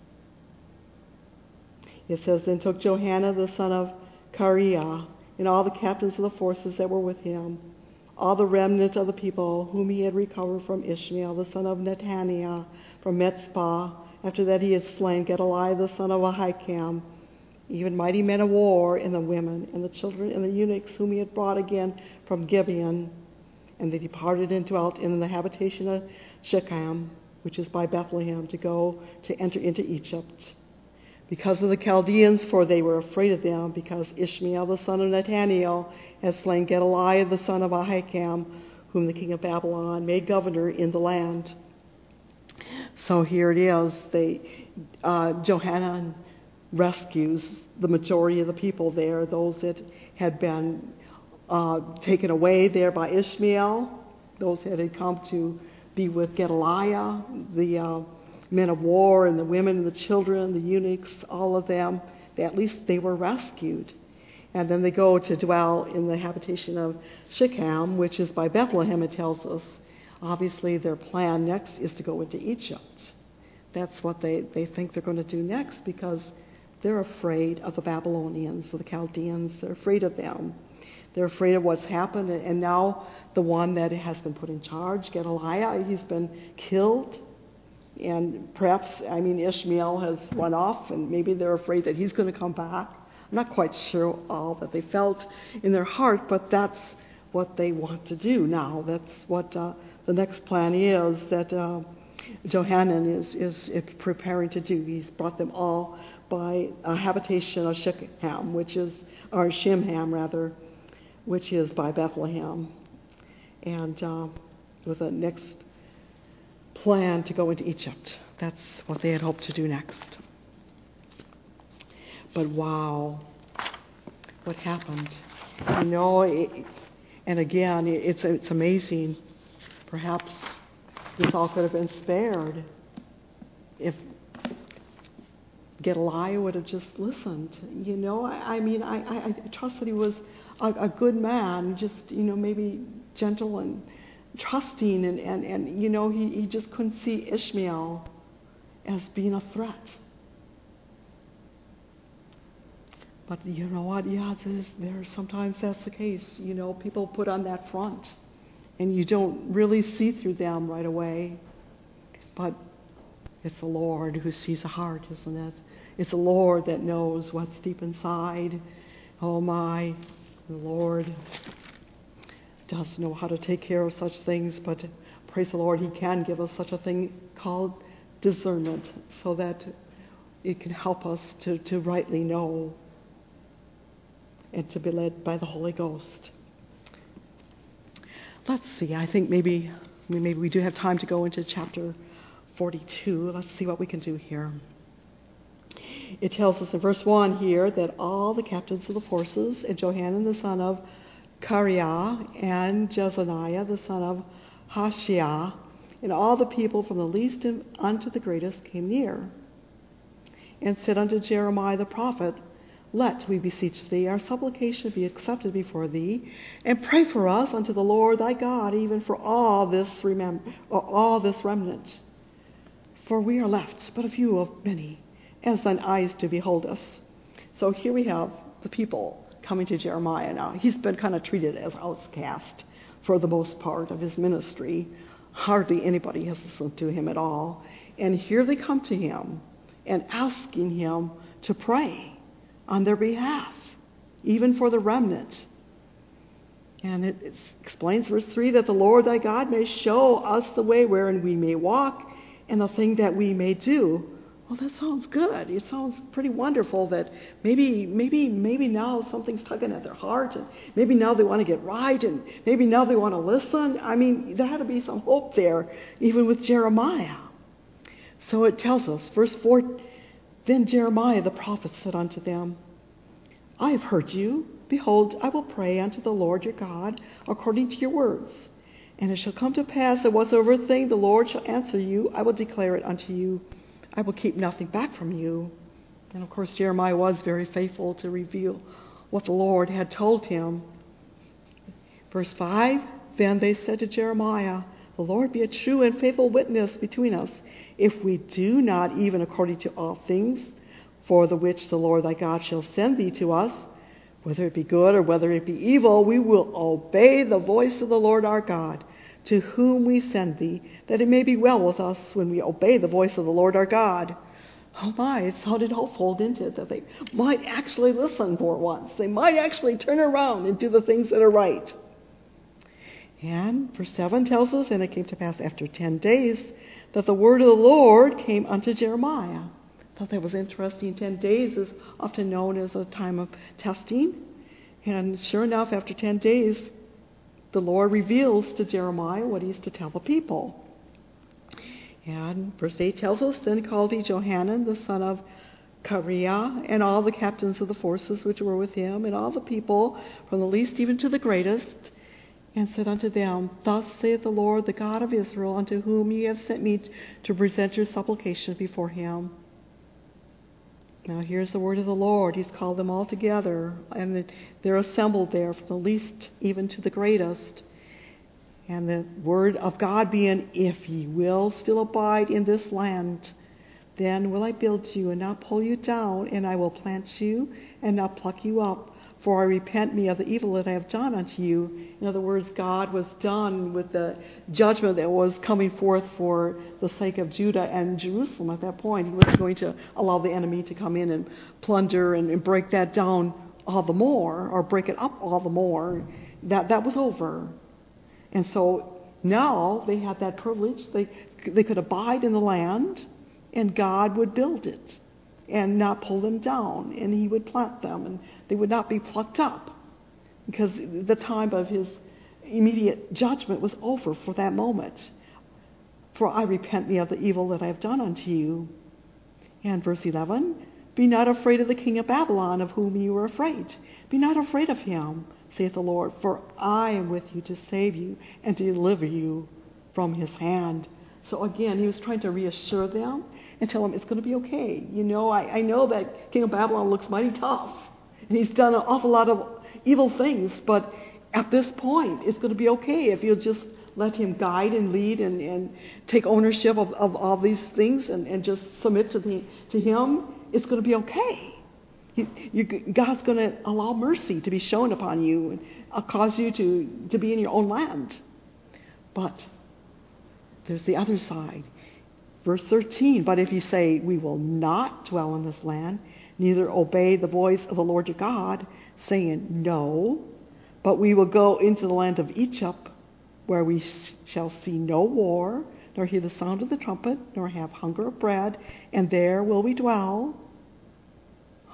It says, then took Johanan the son of Kareah and all the captains of the forces that were with him, all the remnant of the people whom he had recovered from Ishmael the son of Nethaniah from Mizpah, after that he had slain Gedaliah the son of Ahikam, even mighty men of war, and the women, and the children, and the eunuchs whom he had brought again from Gibeon. And they departed and dwelt in the habitation of Shechem, which is by Bethlehem, to go to enter into Egypt, because of the Chaldeans, for they were afraid of them, because Ishmael the son of Nathaniel had slain Gedaliah the son of Ahikam, whom the king of Babylon made governor in the land. So here it is. They, uh, Johanan rescues the majority of the people there, those that had been uh, taken away there by Ishmael, those that had come to be with Gedaliah, the uh, men of war, and the women and the children, the eunuchs, all of them. They, at least they were rescued. And then they go to dwell in the habitation of Shechem, which is by Bethlehem, it tells us. Obviously, their plan next is to go into Egypt. That's what they, they think they're going to do next, because they're afraid of the Babylonians, of the Chaldeans. They're afraid of them. They're afraid of what's happened. And now the one that has been put in charge, Gedaliah, he's been killed. And perhaps, I mean, Ishmael has run off, and maybe they're afraid that he's going to come back. I'm not quite sure all that they felt in their heart, but that's what they want to do now. That's what uh, the next plan is that uh, Johanan is, is, is preparing to do. He's brought them all by a habitation of Shechem, which is, or Shimham rather, which is by Bethlehem. And uh, with the next plan to go into Egypt. That's what they had hoped to do next. But wow, what happened? You know, it, and again, it's it's amazing. Perhaps this all could have been spared if Gedaliah would have just listened. You know, I, I mean, I, I, I trust that he was a, a good man, just, you know, maybe gentle and trusting, and, and, and you know, he, he just couldn't see Ishmael as being a threat. But you know what? Yeah, there's, there's sometimes that's the case. You know, people put on that front, and you don't really see through them right away. But it's the Lord who sees the heart, isn't it? It's the Lord that knows what's deep inside. Oh my, the Lord does know how to take care of such things, but praise the Lord, He can give us such a thing called discernment, so that it can help us to, to rightly know. and to be led by the Holy Ghost. Let's see, I think maybe, maybe we do have time to go into chapter forty-two. Let's see what we can do here. It tells us in verse one here that all the captains of the forces, and Johanan the son of Kareah, and Jezaniah the son of Hashiah, and all the people from the least unto the greatest came near, and said unto Jeremiah the prophet, Let, we beseech thee, our supplication be accepted before thee, and pray for us unto the Lord thy God, even for all this remem- or all this remnant. For we are left but a few of many, as thine eyes do behold us. So here we have the people coming to Jeremiah now. He's been kind of treated as outcast for the most part of his ministry. Hardly anybody has listened to him at all. And here they come to him and asking him to pray on their behalf, even for the remnant. And it, it explains, verse three, that the Lord thy God may show us the way wherein we may walk, and the thing that we may do. Well, that sounds good. It sounds pretty wonderful that maybe, maybe, maybe now something's tugging at their heart, and maybe now they want to get right, and maybe now they want to listen. I mean, there had to be some hope there, even with Jeremiah. So it tells us, verse four, Then Jeremiah the prophet said unto them, I have heard you. Behold, I will pray unto the Lord your God according to your words. And it shall come to pass that whatsoever thing the Lord shall answer you, I will declare it unto you. I will keep nothing back from you. And of course, Jeremiah was very faithful to reveal what the Lord had told him. Verse five, Then they said to Jeremiah, The Lord be a true and faithful witness between us, if we do not even according to all things, for the which the Lord thy God shall send thee to us, whether it be good or whether it be evil, we will obey the voice of the Lord our God, to whom we send thee, that it may be well with us when we obey the voice of the Lord our God. Oh my, it sounded hopeful, didn't it? That they might actually listen for once. They might actually turn around and do the things that are right. And verse seven tells us, And it came to pass after ten days, that the word of the Lord came unto Jeremiah. I thought that was interesting. Ten days is often known as a time of testing. And sure enough, after ten days, the Lord reveals to Jeremiah what he's to tell the people. And verse eight tells us, Then called he Johanan the son of Kareah, and all the captains of the forces which were with him, and all the people, from the least even to the greatest, and said unto them, Thus saith the Lord, the God of Israel, unto whom ye have sent me to present your supplications before him. Now here's the word of the Lord. He's called them all together, and they're assembled there from the least even to the greatest. And the word of God being, If ye will still abide in this land, then will I build you and not pull you down, and I will plant you and not pluck you up. For I repent me of the evil that I have done unto you. In other words, God was done with the judgment that was coming forth for the sake of Judah and Jerusalem at that point. He wasn't going to allow the enemy to come in and plunder and, and break that down all the more, or break it up all the more. That that was over. And so now they had that privilege. They they could abide in the land, and God would build it and not pull them down, and he would plant them, and they would not be plucked up, because the time of his immediate judgment was over for that moment. For I repent me of the evil that I have done unto you. And verse eleven, Be not afraid of the king of Babylon, of whom you are afraid. Be not afraid of him, saith the Lord, for I am with you to save you and to deliver you from his hand. So again, he was trying to reassure them and tell them it's going to be okay. You know, I, I know that king of Babylon looks mighty tough, and he's done an awful lot of evil things, but at this point, it's going to be okay if you'll just let him guide and lead and, and take ownership of, of all these things and, and just submit to, the, to him. It's going to be okay. You, you, God's going to allow mercy to be shown upon you and uh, cause you to, to be in your own land. But there's the other side. Verse thirteen, But if you say, We will not dwell in this land, neither obey the voice of the Lord your God, saying, No, but we will go into the land of Egypt, where we shall see no war, nor hear the sound of the trumpet, nor have hunger of bread, and there will we dwell.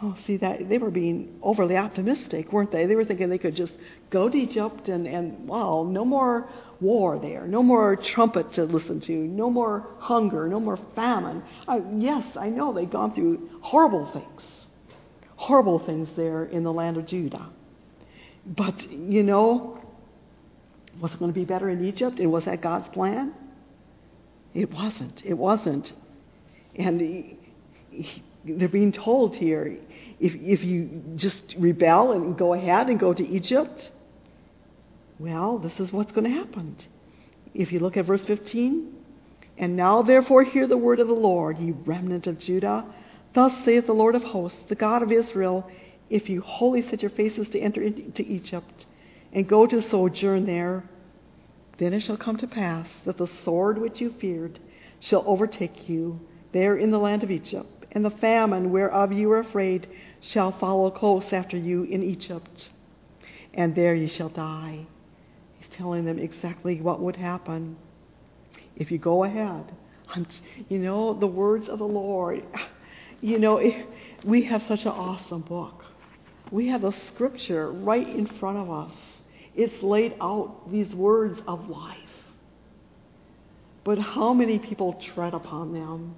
Oh, see, that they were being overly optimistic, weren't they? They were thinking they could just go to Egypt and, and wow, no more war there, no more trumpet to listen to, no more hunger, no more famine. Uh, yes, I know they'd gone through horrible things, horrible things there in the land of Judah. But, you know, was it going to be better in Egypt? And was that God's plan? It wasn't. It wasn't. And he, he, they're being told here, if if you just rebel and go ahead and go to Egypt, well, this is what's going to happen. If you look at verse fifteen, and now therefore hear the word of the Lord, ye remnant of Judah. Thus saith the Lord of hosts, the God of Israel, if you wholly set your faces to enter into Egypt, and go to sojourn there, then it shall come to pass that the sword which you feared shall overtake you there in the land of Egypt, and the famine whereof you were afraid shall follow close after you in Egypt, and there ye shall die. He's telling them exactly what would happen if you go ahead. You know, the words of the Lord. You know, we have such an awesome book. We have the scripture right in front of us. It's laid out, these words of life. But how many people tread upon them?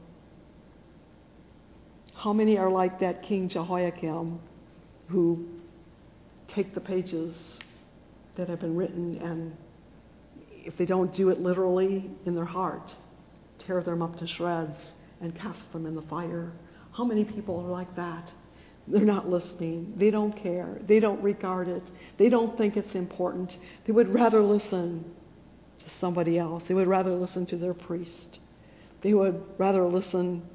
How many are like that King Jehoiakim, who take the pages that have been written and if they don't do it literally in their heart, tear them up to shreds and cast them in the fire? How many people are like that? They're not listening. They don't care. They don't regard it. They don't think it's important. They would rather listen to somebody else. They would rather listen to their priest. They would rather listen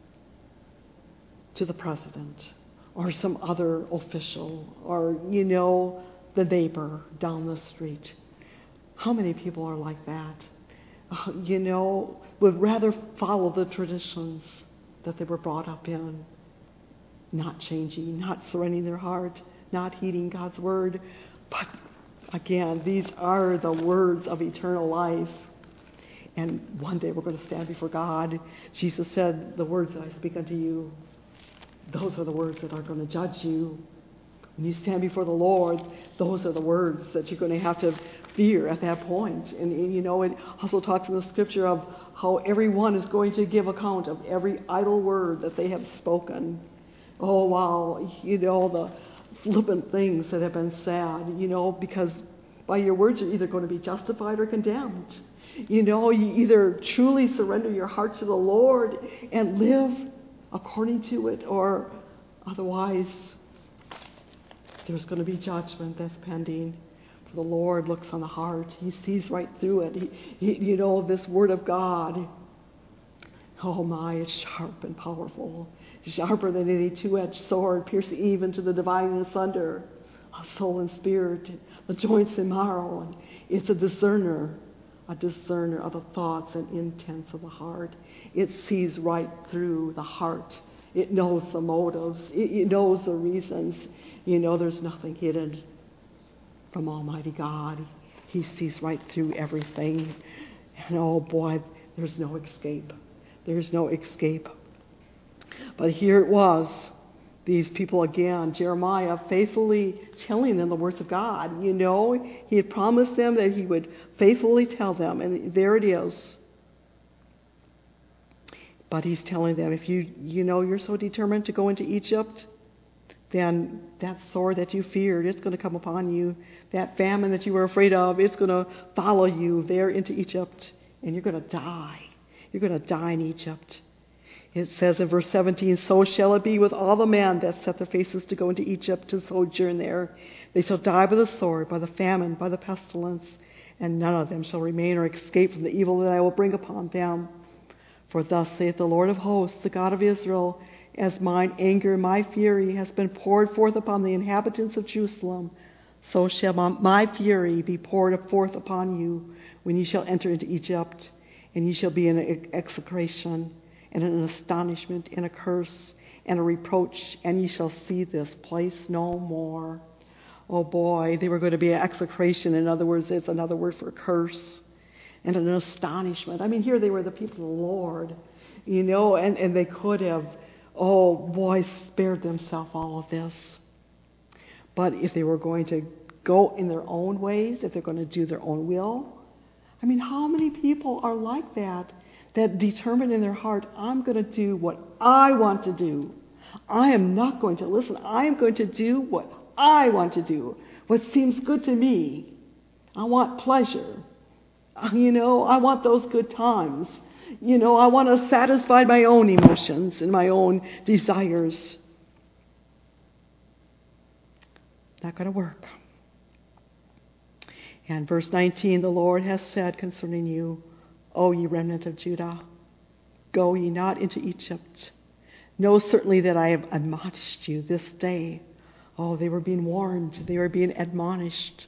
to the president or some other official or, you know, the neighbor down the street. How many people are like that? Uh, you know, would rather follow the traditions that they were brought up in, not changing, not surrendering their heart, not heeding God's word. But again, these are the words of eternal life. And one day we're going to stand before God. Jesus said, the words that I speak unto you, those are the words that are going to judge you. When you stand before the Lord, those are the words that you're going to have to fear at that point. And, and you know, it also talks in the scripture of how everyone is going to give account of every idle word that they have spoken. Oh, wow, you know, the flippant things that have been said, you know, because by your words you're either going to be justified or condemned. You know, you either truly surrender your heart to the Lord and live according to it, or otherwise there's going to be judgment that's pending. For the Lord looks on the heart. He sees right through it. He, he, you know, this word of God, oh my, it's sharp and powerful. Sharper than any two-edged sword, piercing even to the dividing asunder of soul and spirit, the joints and marrow. And it's a discerner, a discerner of the thoughts and intents of the heart. It sees right through the heart. It knows the motives. It, it knows the reasons. You know, there's nothing hidden from Almighty God. He sees right through everything. And oh boy, there's no escape. There's no escape. But here it was, these people again, Jeremiah faithfully telling them the words of God. You know, he had promised them that he would faithfully tell them, and there it is. But he's telling them, if you, you know, you're so determined to go into Egypt, then that sword that you feared, it's going to come upon you. That famine that you were afraid of, it's going to follow you there into Egypt, and you're going to die. You're going to die in Egypt. It says in verse seventeen, so shall it be with all the men that set their faces to go into Egypt to sojourn there. They shall die by the sword, by the famine, by the pestilence, and none of them shall remain or escape from the evil that I will bring upon them. For thus saith the Lord of hosts, the God of Israel, as mine anger, my fury has been poured forth upon the inhabitants of Jerusalem, so shall my fury be poured forth upon you when ye shall enter into Egypt, and ye shall be in execration, and an astonishment, and a curse, and a reproach, and ye shall see this place no more. Oh boy, they were going to be an execration. In other words, it's another word for curse, and an astonishment. I mean, here they were the people of the Lord, you know, and, and they could have oh boy, spared themselves all of this. But if they were going to go in their own ways, if they're going to do their own will, I mean, how many people are like that, that determine in their heart, I'm going to do what I want to do. I am not going to listen. I am going to do what I want to do, what seems good to me. I want pleasure. You know, I want those good times. You know, I want to satisfy my own emotions and my own desires. Not going to work. And verse nineteen, the Lord has said concerning you, O ye remnant of Judah, go ye not into Egypt. Know certainly that I have admonished you this day. Oh, they were being warned. They were being admonished.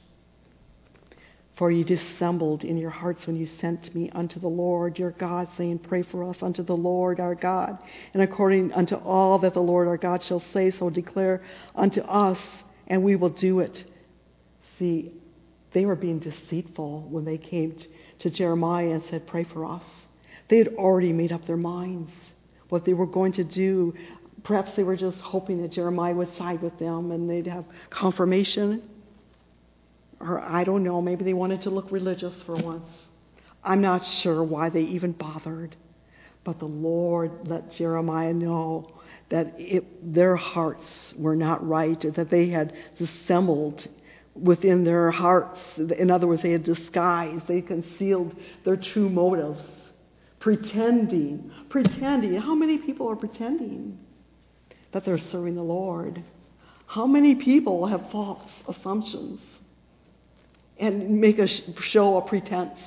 For ye dissembled in your hearts when you sent me unto the Lord your God, saying, pray for us unto the Lord our God. And according unto all that the Lord our God shall say, so declare unto us, and we will do it. See, they were being deceitful when they came to Jeremiah and said, pray for us. They had already made up their minds what they were going to do. Perhaps they were just hoping that Jeremiah would side with them and they'd have confirmation. Or I don't know, maybe they wanted to look religious for once. I'm not sure why they even bothered. But the Lord let Jeremiah know that it, their hearts were not right, that they had dissembled within their hearts. In other words, they had disguised, they concealed their true motives. Pretending, pretending. How many people are pretending that they're serving the Lord? How many people have false assumptions and make a show of pretense?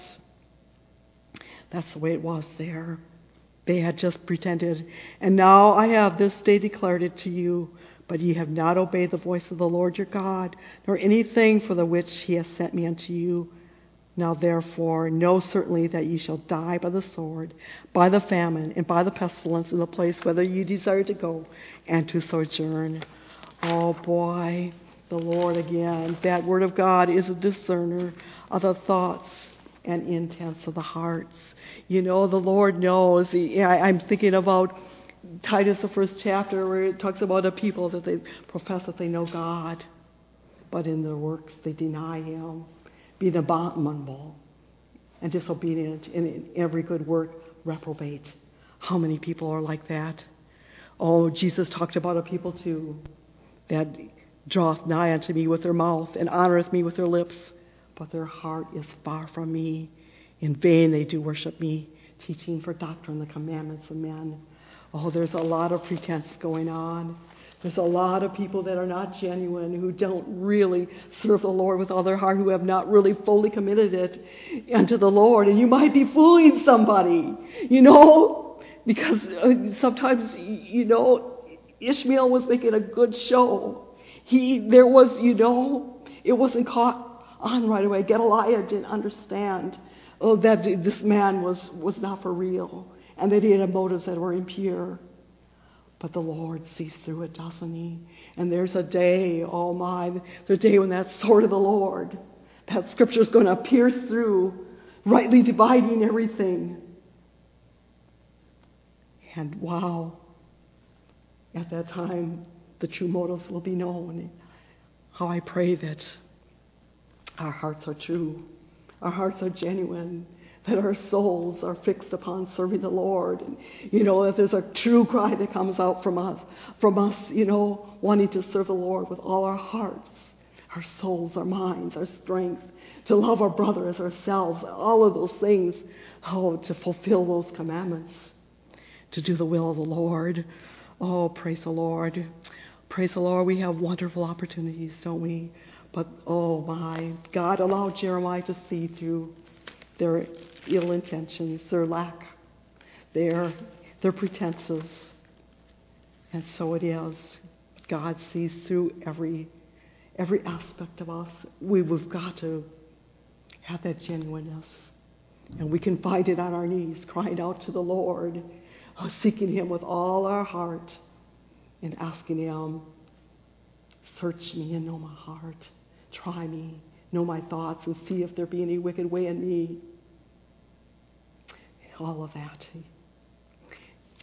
That's the way it was there. They had just pretended. And now I have this day declared it to you, but ye have not obeyed the voice of the Lord your God, nor anything for the which he has sent me unto you. Now therefore know certainly that ye shall die by the sword, by the famine, and by the pestilence in the place whither ye desire to go, and to sojourn. Oh boy, the Lord again. That word of God is a discerner of the thoughts and intents of the hearts. You know, the Lord knows. He, I, I'm thinking about Titus, the first chapter, where it talks about a people that they profess that they know God, but in their works they deny him, being abominable and disobedient, and in every good work reprobate. How many people are like that? Oh, Jesus talked about a people too, that draweth nigh unto me with their mouth, and honoreth me with their lips, but their heart is far from me. In vain they do worship me, teaching for doctrine the commandments of men. Oh, there's a lot of pretense going on. There's a lot of people that are not genuine, who don't really serve the Lord with all their heart, who have not really fully committed it unto the Lord. And you might be fooling somebody, you know, because sometimes, you know, Ishmael was making a good show. He, there was, you know, it wasn't caught on right away. Gedaliah didn't understand oh, that this man was, was not for real, and that he had motives that were impure. But the Lord sees through it, doesn't he? And there's a day, oh my, there's a day when that sword of the Lord, that scripture is going to pierce through, rightly dividing everything. And wow, at that time, the true motives will be known. How I pray that our hearts are true, our hearts are genuine, that our souls are fixed upon serving the Lord. And, you know, that there's a true cry that comes out from us, from us, you know, wanting to serve the Lord with all our hearts, our souls, our minds, our strength, to love our brother as ourselves, all of those things, oh, to fulfill those commandments, to do the will of the Lord. Oh, praise the Lord. Praise the Lord. We have wonderful opportunities, don't we? But, oh my, God allowed Jeremiah to see through their ill intentions, their lack, their, their pretenses. And so it is. God sees through every every aspect of us. We, we've got to have that genuineness. And we can find it on our knees, crying out to the Lord, seeking him with all our heart, and asking him, search me and know my heart. Try me, know my thoughts, and see if there be any wicked way in me. All of that.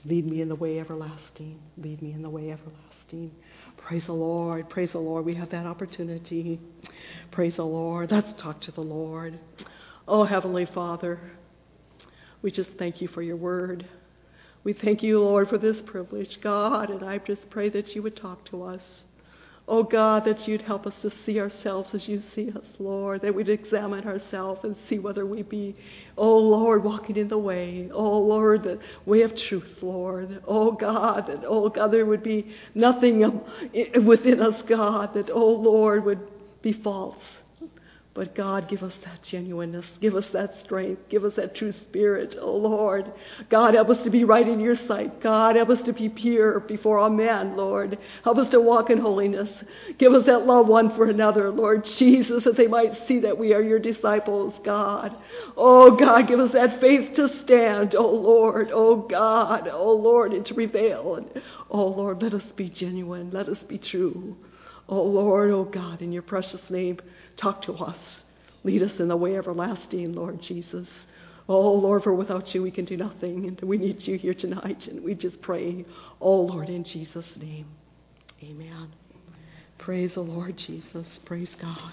Lead me in the way everlasting. Lead me in the way everlasting. Praise the Lord. Praise the Lord. We have that opportunity. Praise the Lord. Let's talk to the Lord. Oh, Heavenly Father, we just thank you for your word. We thank you, Lord, for this privilege, God, and I just pray that you would talk to us. Oh, God, that you'd help us to see ourselves as you see us, Lord, that we'd examine ourselves and see whether we be, oh, Lord, walking in the way, oh, Lord, the way of truth, Lord. Oh, God, that, oh, God, there would be nothing within us, God, that, oh, Lord, would be false. But God, give us that genuineness. Give us that strength. Give us that true spirit, oh Lord. God, help us to be right in your sight. God, help us to be pure before all men, Lord. Help us to walk in holiness. Give us that love one for another, Lord Jesus, that they might see that we are your disciples, God. Oh God, give us that faith to stand, oh Lord. Oh God, oh Lord, and to prevail. And, oh Lord, let us be genuine. Let us be true. Oh Lord, oh God, in your precious name, talk to us. Lead us in the way everlasting, Lord Jesus. Oh, Lord, for without you we can do nothing. And we need you here tonight. And we just pray, oh, Lord, in Jesus' name. Amen. Praise the Lord Jesus. Praise God.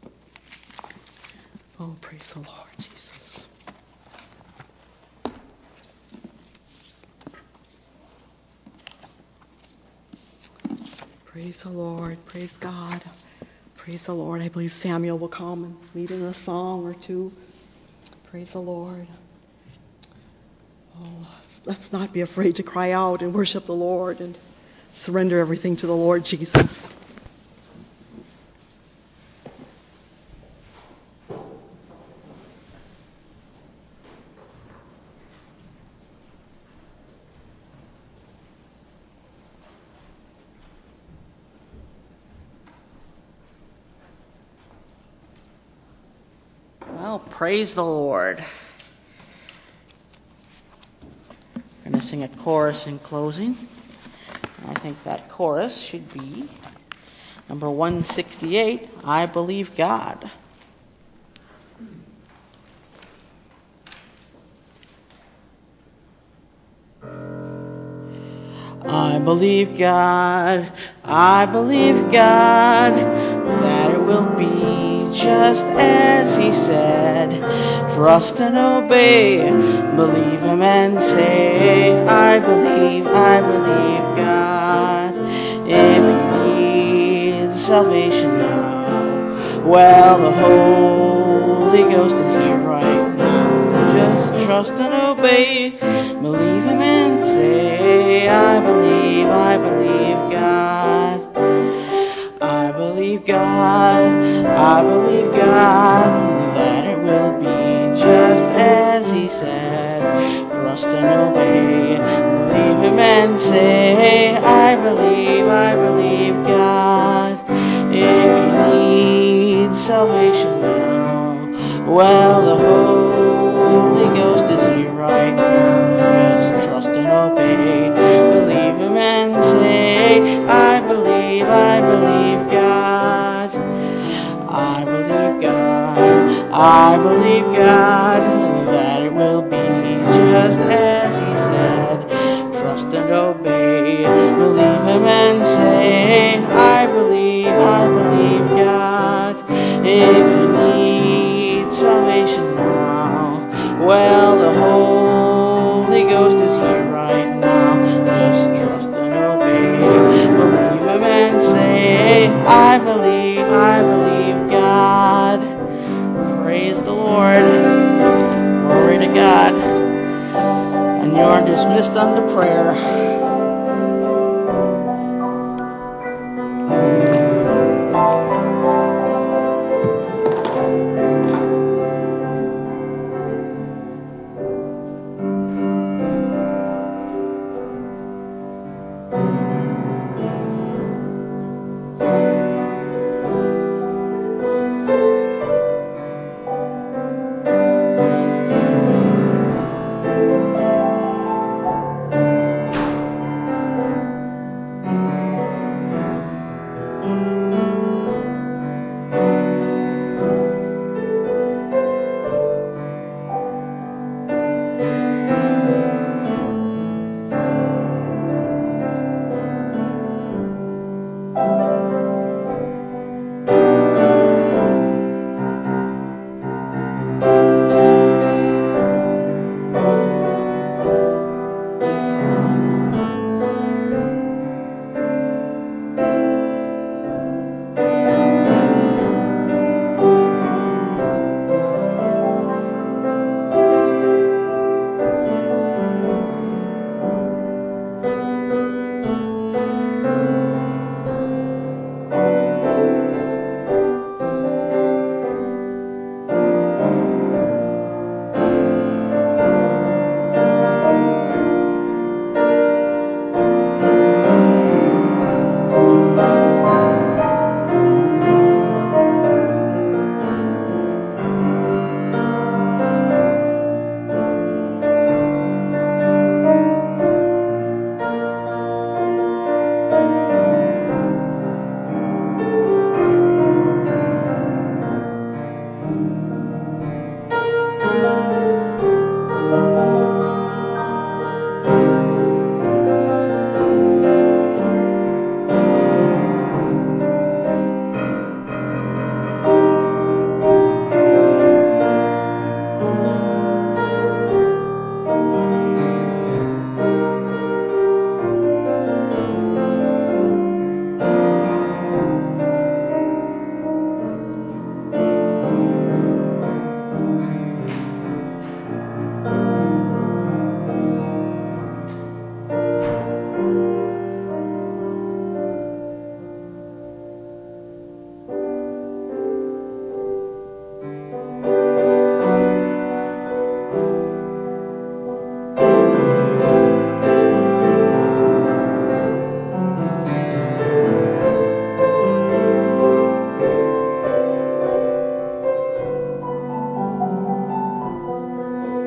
Oh, praise the Lord Jesus. Praise the Lord. Praise God. Praise the Lord. I believe Samuel will come and lead in a song or two. Praise the Lord. Oh, let's not be afraid to cry out and worship the Lord and surrender everything to the Lord Jesus. Well, praise the Lord. I'm going to sing a chorus in closing. I think that chorus should be number one sixty-eight, I Believe God. I believe God, I believe God, that it will be just as he said. Trust and obey, believe him and say, I believe, I believe God. If you need salvation now, well, the Holy Ghost is here right now. Just trust and obey, believe him and say, I believe, I believe God. I believe God, I believe God, that it will be just as he said. Trust and obey, believe him and say, I believe, I believe God. If you need salvation now, well, the Holy Ghost is here right now. Just trust and obey, believe him and say, I believe, I believe God. I believe God, I believe God, that it will be just as he said. Trust and obey, believe him and say, I believe, I believe God. If you need salvation now, well, the Holy Ghost is here right now. Just trust and obey, believe him and say, I believe, I believe God. Praise the Lord. Glory to God. And you are dismissed unto prayer.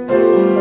Amen.